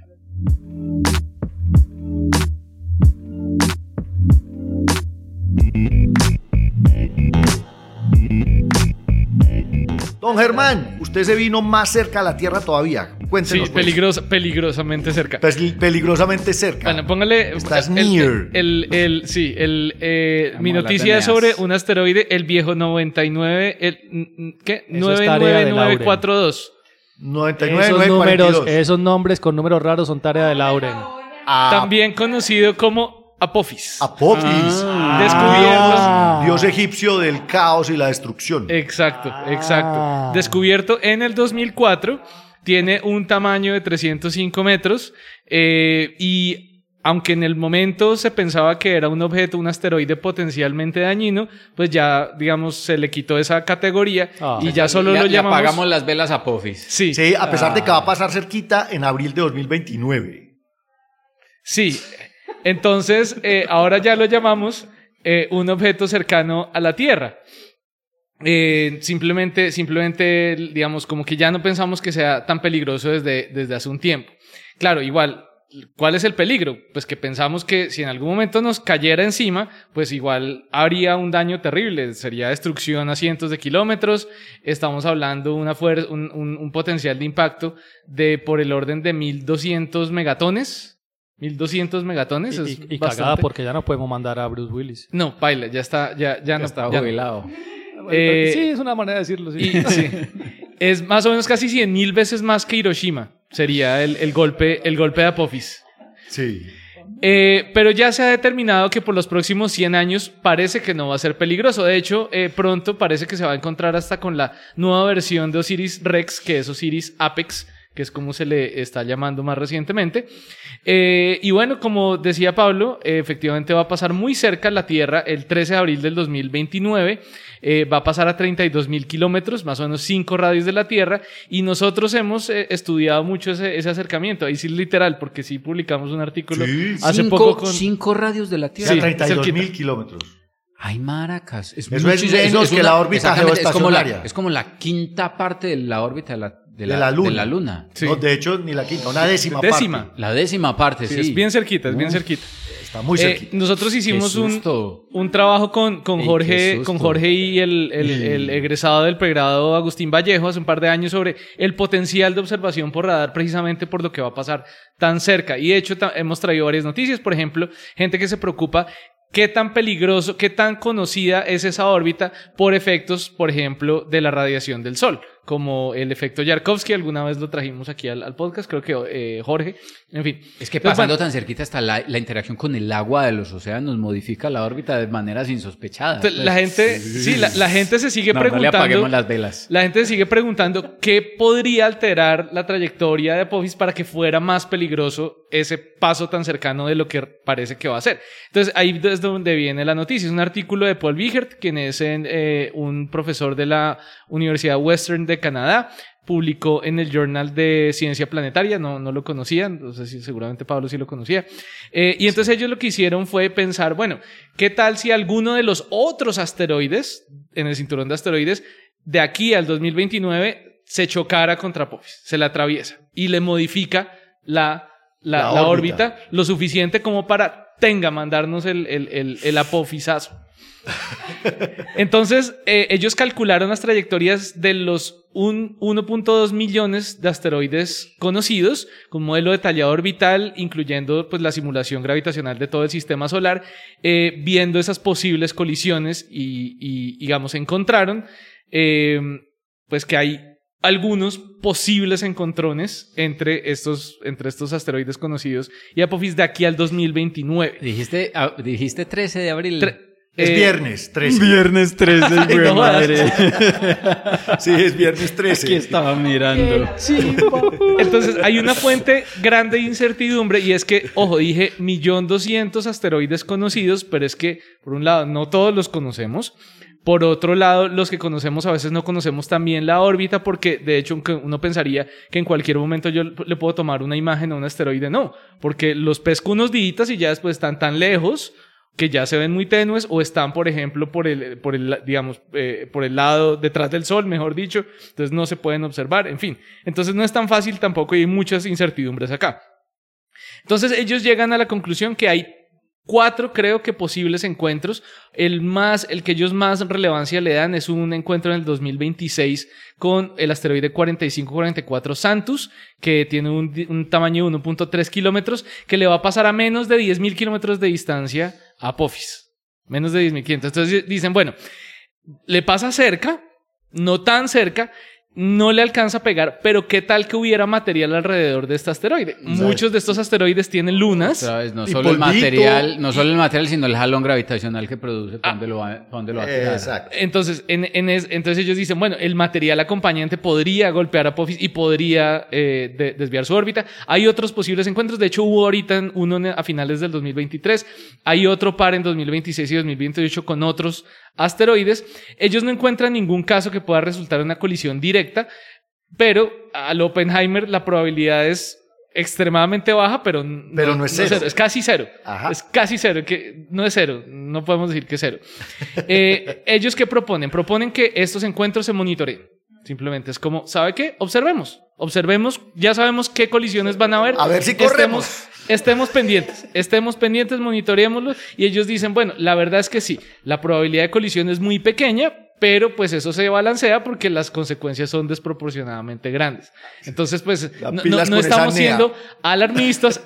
Don Germán, usted se vino más cerca a la Tierra todavía. Cuéntenos. Sí, pues. peligrosamente cerca. Peligrosamente cerca. Bueno, póngale. Estás near. Mi noticia es sobre un asteroide, el viejo 99. ¿Qué? 99942. 99942. Esos nombres con números raros son tarea de Lauren. También conocido como Apophis. Descubierto. Dios egipcio del caos y la destrucción. Exacto. Descubierto en el 2004. Tiene un tamaño de 305 metros. Y aunque en el momento se pensaba que era un asteroide potencialmente dañino, pues ya, digamos, se le quitó esa categoría y ya solo lo llamamos... apagamos las velas Apophis. Sí, a pesar de que va a pasar cerquita en abril de 2029. Sí, entonces ahora ya lo llamamos un objeto cercano a la Tierra. Simplemente, digamos, como que ya no pensamos que sea tan peligroso desde hace un tiempo. Claro, igual, ¿cuál es el peligro? Pues que pensamos que si en algún momento nos cayera encima, pues igual habría un daño terrible, sería destrucción a cientos de kilómetros. Estamos hablando de un potencial de impacto de por el orden de 1.200 megatones. 1.200 megatones es y bastante. Cagada porque ya no podemos mandar a Bruce Willis. No, paila, ya está jubilado. Sí, es una manera de decirlo. Sí. Es más o menos casi 100.000 veces más que Hiroshima. Sería el golpe de Apophis. Sí. Pero ya se ha determinado que por los próximos 100 años parece que no va a ser peligroso. De hecho, pronto parece que se va a encontrar hasta con la nueva versión de Osiris Rex, que es Osiris Apex, que es como se le está llamando más recientemente. Y bueno, como decía Pablo, efectivamente va a pasar muy cerca a la Tierra el 13 de abril del 2029. Va a pasar a 32.000 kilómetros, más o menos 5 radios de la Tierra, y nosotros hemos estudiado mucho ese acercamiento. Ahí sí literal, porque sí publicamos un artículo hace poco con... 5 radios de la Tierra. Sí, 32.000 kilómetros. Ay, maracas. Eso es que la órbita geoestacionaria. Es como la quinta parte de la órbita de la Luna. Sí. No, de hecho, ni la quinta, una décima parte. La décima parte, sí. Es bien cerquita, es bien cerquita. Está muy cerquita. Nosotros hicimos un trabajo con Jorge y el egresado del pregrado Agustín Vallejo hace un par de años sobre el potencial de observación por radar, precisamente por lo que va a pasar tan cerca. Y de hecho hemos traído varias noticias, por ejemplo, gente que se preocupa qué tan peligroso, qué tan conocida es esa órbita por efectos, por ejemplo, de la radiación del Sol, como el efecto Yarkovsky. Alguna vez lo trajimos aquí al podcast, creo que Jorge, en fin. Es que pasando tan cerquita hasta la interacción con el agua de los océanos modifica la órbita de maneras insospechadas. Entonces, la gente se sigue preguntando. No le apaguemos las velas. La gente se sigue preguntando qué podría alterar la trayectoria de Apophis para que fuera más peligroso ese paso tan cercano de lo que parece que va a ser. Entonces, ahí es donde viene la noticia. Es un artículo de Paul Wiechert, quien es un profesor de la Universidad Western de Canadá. Publicó en el Journal de Ciencia Planetaria, no lo conocían, no sé si seguramente Pablo sí lo conocía. Y entonces ellos lo que hicieron fue pensar, bueno, ¿qué tal si alguno de los otros asteroides, en el cinturón de asteroides, de aquí al 2029 se chocara contra Apophis, se la atraviesa y le modifica la órbita lo suficiente como para mandarnos el apophisazo? Entonces, ellos calcularon las trayectorias de los 1.2 millones de asteroides conocidos, con un modelo detallado orbital, incluyendo pues la simulación gravitacional de todo el sistema solar, viendo esas posibles colisiones y digamos, encontraron pues que hay algunos posibles encontrones entre estos asteroides conocidos y Apophis de aquí al 2029. Dijiste 13 de abril. Es viernes 13. Viernes 13, güey, madre. Sí, es viernes 13. Aquí estaba mirando. Entonces, hay una fuente grande de incertidumbre y es que, ojo, dije 1.200.000 asteroides conocidos, pero es que, por un lado, no todos los conocemos. Por otro lado, los que conocemos a veces no conocemos también la órbita porque, de hecho, uno pensaría que en cualquier momento yo le puedo tomar una imagen a un asteroide. No, porque los pesco unos días y ya después están tan lejos que ya se ven muy tenues o están, por ejemplo, por el lado detrás del Sol, mejor dicho, entonces no se pueden observar, en fin. Entonces no es tan fácil tampoco y hay muchas incertidumbres acá. Entonces ellos llegan a la conclusión que hay 4, creo que posibles encuentros. El que ellos más relevancia le dan es un encuentro en el 2026 con el asteroide 4544 Santus, que tiene un tamaño de 1.3 kilómetros, que le va a pasar a menos de 10.000 kilómetros de distancia a Apophis. Menos de 10.500. Entonces dicen, bueno, le pasa cerca, no tan cerca, no le alcanza a pegar, pero ¿qué tal que hubiera material alrededor de este asteroide? Muchos de estos asteroides tienen lunas. Otra vez, no solo el material, sino el jalón gravitacional que produce, ¿para dónde lo va a tirar? Exacto. Entonces, entonces ellos dicen, bueno, el material acompañante podría golpear a Apophis y podría desviar su órbita. Hay otros posibles encuentros. De hecho, hubo ahorita uno a finales del 2023. Hay otro par en 2026 y 2028 con otros asteroides. Ellos no encuentran ningún caso que pueda resultar en una colisión directa, pero al Oppenheimer la probabilidad es extremadamente baja, pero no es cero. Es casi cero. Ajá. Es casi cero, que no es cero, no podemos decir que es cero. ¿Ellos qué proponen? Proponen que estos encuentros se monitoreen. Simplemente es como, ¿sabe qué? Observemos, ya sabemos qué colisiones van a haber. A ver si corremos. Estemos pendientes, monitoreémoslo. Y ellos dicen, bueno, la verdad es que sí, la probabilidad de colisión es muy pequeña, pero pues eso se balancea porque las consecuencias son desproporcionadamente grandes. Entonces, pues, no estamos siendo alarmistas.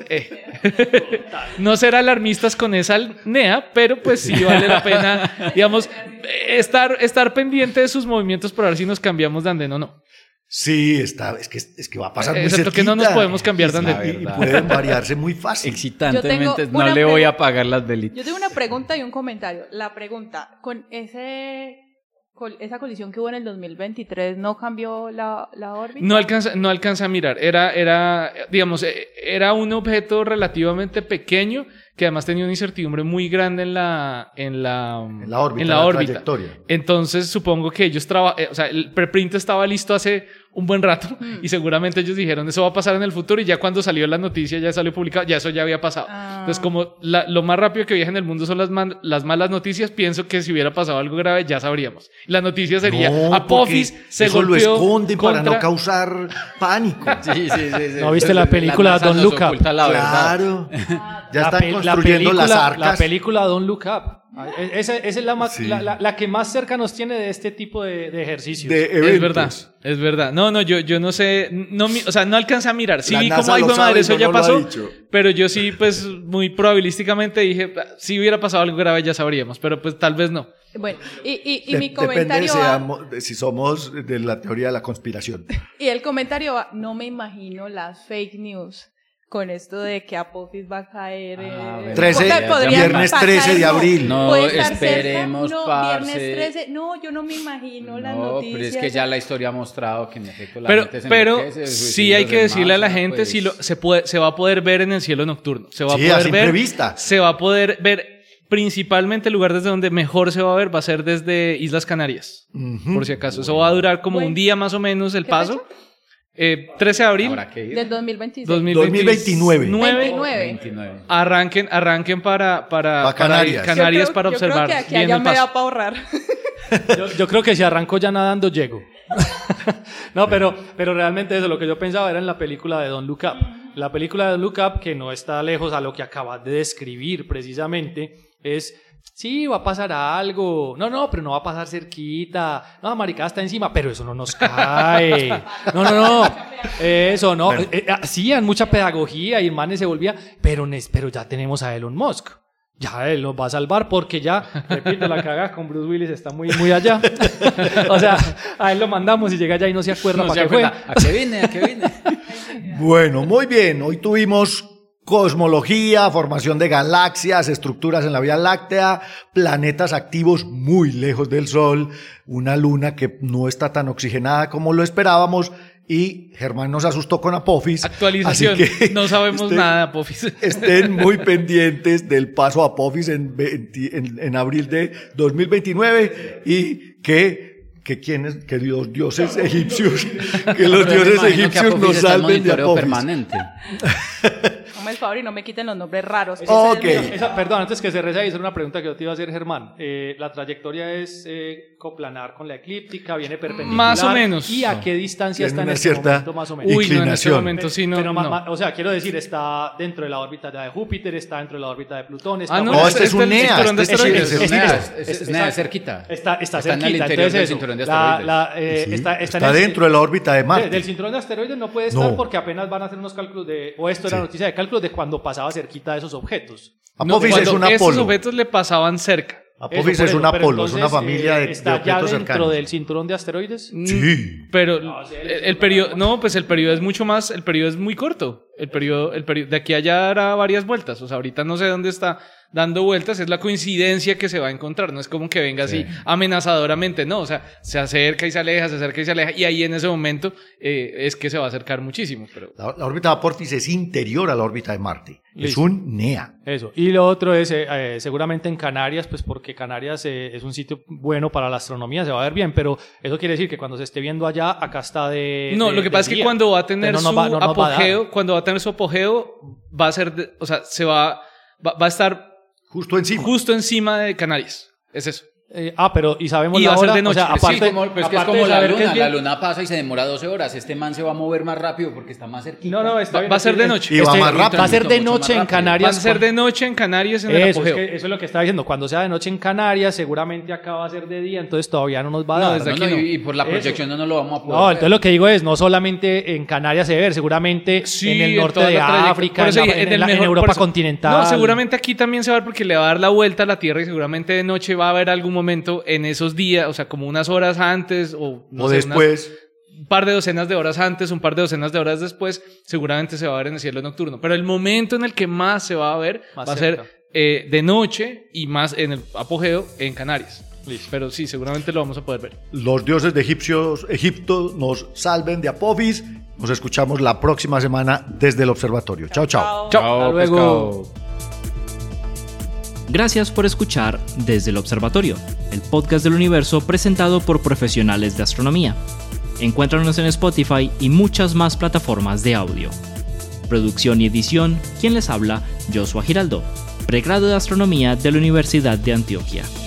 No ser alarmistas con esa NEA, pero pues sí vale la pena, digamos, estar pendiente de sus movimientos para ver si nos cambiamos de andén o no. Sí, es que va a pasar muy cerquita. que no nos podemos cambiar y pueden variarse muy fácil. Excitantemente, no le voy a apagar las velitas. Yo tengo una pregunta y un comentario. La pregunta, con esa colisión que hubo en el 2023, ¿no cambió la órbita? No alcanza a mirar. Era un objeto relativamente pequeño que además tenía una incertidumbre muy grande en la órbita. Trayectoria. Entonces supongo que ellos el preprint estaba listo hace un buen rato y seguramente ellos dijeron eso va a pasar en el futuro, y ya cuando salió la noticia, ya salió publicado, ya eso ya había pasado. Entonces como lo más rápido que viaja en el mundo son las malas noticias, pienso que si hubiera pasado algo grave ya sabríamos. La noticia sería Apophis se eso golpeó lo esconden para no causar pánico. Sí. ¿No viste la película Don't Look Up? Claro. Ya están construyendo las arcas. La película Don't Look Up. Esa es la que más cerca nos tiene de este tipo de ejercicios. Es verdad. No, yo no sé, no alcancé a mirar. Sí vi cómo, hijo de madre, eso ya pasó, pero yo sí, pues, muy probabilísticamente dije, si hubiera pasado algo grave ya sabríamos, pero pues tal vez no. Bueno, y mi comentario si somos de la teoría de la conspiración. Y el comentario va, no me imagino las fake news con esto de que Apophis va a caer viernes 13 de abril. No, esperemos, viernes 13, yo no me imagino las noticias. Pero es que ya la historia ha mostrado que en efecto la gente se pero enloquece, sí hay que decirle a la gente, pues, se va a poder ver en el cielo nocturno. Se va a poder ver, se va a poder ver. Principalmente el lugar desde donde mejor se va a ver va a ser desde Islas Canarias, por si acaso. Eso va a durar como un día más o menos el paso. 13 de abril del 2026. 2029. Arranquen para Canarias para observar. Yo creo que aquí allá me da para ahorrar. Yo creo que si arranco ya nadando llego. No, pero realmente eso, lo que yo pensaba era en la película de Don't Look Up. La película de Don't Look Up, que no está lejos a lo que acabas de describir precisamente, es... Sí, va a pasar algo. No, pero no va a pasar cerquita. No, maricada está encima, pero eso no nos cae. No. Eso no. Hacían mucha pedagogía y el man se volvía, pero ya tenemos a Elon Musk. Ya él nos va a salvar porque ya, repito, la cagada con Bruce Willis está muy, muy allá. O sea, a él lo mandamos y llega allá y no se acuerda para qué fue. ¿A qué vine? Bueno, muy bien. Hoy tuvimos cosmología, formación de galaxias, estructuras en la Vía Láctea, planetas activos muy lejos del Sol, una luna que no está tan oxigenada como lo esperábamos, y Germán nos asustó con Apophis. Actualización, no sabemos nada de Apophis. Estén muy pendientes del paso a Apophis en abril de 2029 y que los dioses egipcios, nos salven de Apophis. Permanente. Hazme el favor y no me quiten los nombres raros. Perdón, antes que se reza y hacer una pregunta que yo te iba a hacer, Germán. La trayectoria es coplanar con la eclíptica, viene perpendicular. Más o menos. ¿Y a qué distancia está en este momento, más o menos? Uy, no, en este momento sí no. O sea, quiero decir, está dentro de la órbita de Júpiter, está dentro de la órbita de Plutón. Este es un NEA. Es NEA, cerquita. Está cerquita. En el interior del cinturón de asteroides. Está dentro de la órbita de Marte. Del cinturón de asteroides no puede estar porque apenas van a hacer unos cálculos esto era noticia de cálculos de cuando pasaba cerquita de esos objetos. Apophis es un Apolo. Esos objetos le pasaban cerca. Apophis es un Apolo, es una familia de ¿está objetos ya dentro cercanos. del cinturón de asteroides? Sí. Pero el periodo es mucho más, el periodo es muy corto. El periodo de aquí a allá hará varias vueltas. O sea, ahorita no sé dónde está dando vueltas, es la coincidencia que se va a encontrar. No es como que venga así amenazadoramente, no. O sea, se acerca y se aleja, y ahí en ese momento es que se va a acercar muchísimo. Pero... La órbita de Apophis es interior a la órbita de Marte. Listo. Es un NEA. Eso. Y lo otro es seguramente en Canarias, pues porque Canarias es un sitio bueno para la astronomía, se va a ver bien, pero eso quiere decir que cuando se esté viendo allá, acá está lo que pasa es que cuando va a tener su apogeo, va a ser, va a estar justo encima de Canarias. Es eso. Pero y sabemos y la va hora, a ser de noche. O sea, aparte, es que es como la luna pasa y se demora 12 horas. Este man se va a mover más rápido porque está más cerquita. Va a ser de noche. Y va más rápido. Va a ser de noche en Canarias. Va a ser de noche en Canarias en el apogeo. Eso es lo que estaba diciendo. Cuando sea de noche en Canarias, seguramente acá va a ser de día, entonces todavía no nos va a dar. Desde aquí y por la proyección no lo vamos a poder. No, entonces lo que digo es, no solamente en Canarias se ve, seguramente en el norte de África, en Europa continental. No, seguramente aquí también se va a ver porque le va a dar la vuelta a la Tierra y seguramente de noche va a haber algún momento en esos días, o sea, como unas horas antes o después. un par de docenas de horas antes, un par de docenas de horas después, seguramente se va a ver en el cielo nocturno. Pero el momento en el que más se va a ver va a ser de noche y más en el apogeo en Canarias. Listo. Pero sí, seguramente lo vamos a poder ver. Los dioses de Egipto nos salven de Apophis. Nos escuchamos la próxima semana desde el observatorio. Chao, chao. Chao. Hasta luego. Gracias por escuchar Desde el Observatorio, el podcast del universo presentado por profesionales de astronomía. Encuéntranos en Spotify y muchas más plataformas de audio. Producción y edición, quien les habla, Joshua Giraldo, pregrado de Astronomía de la Universidad de Antioquia.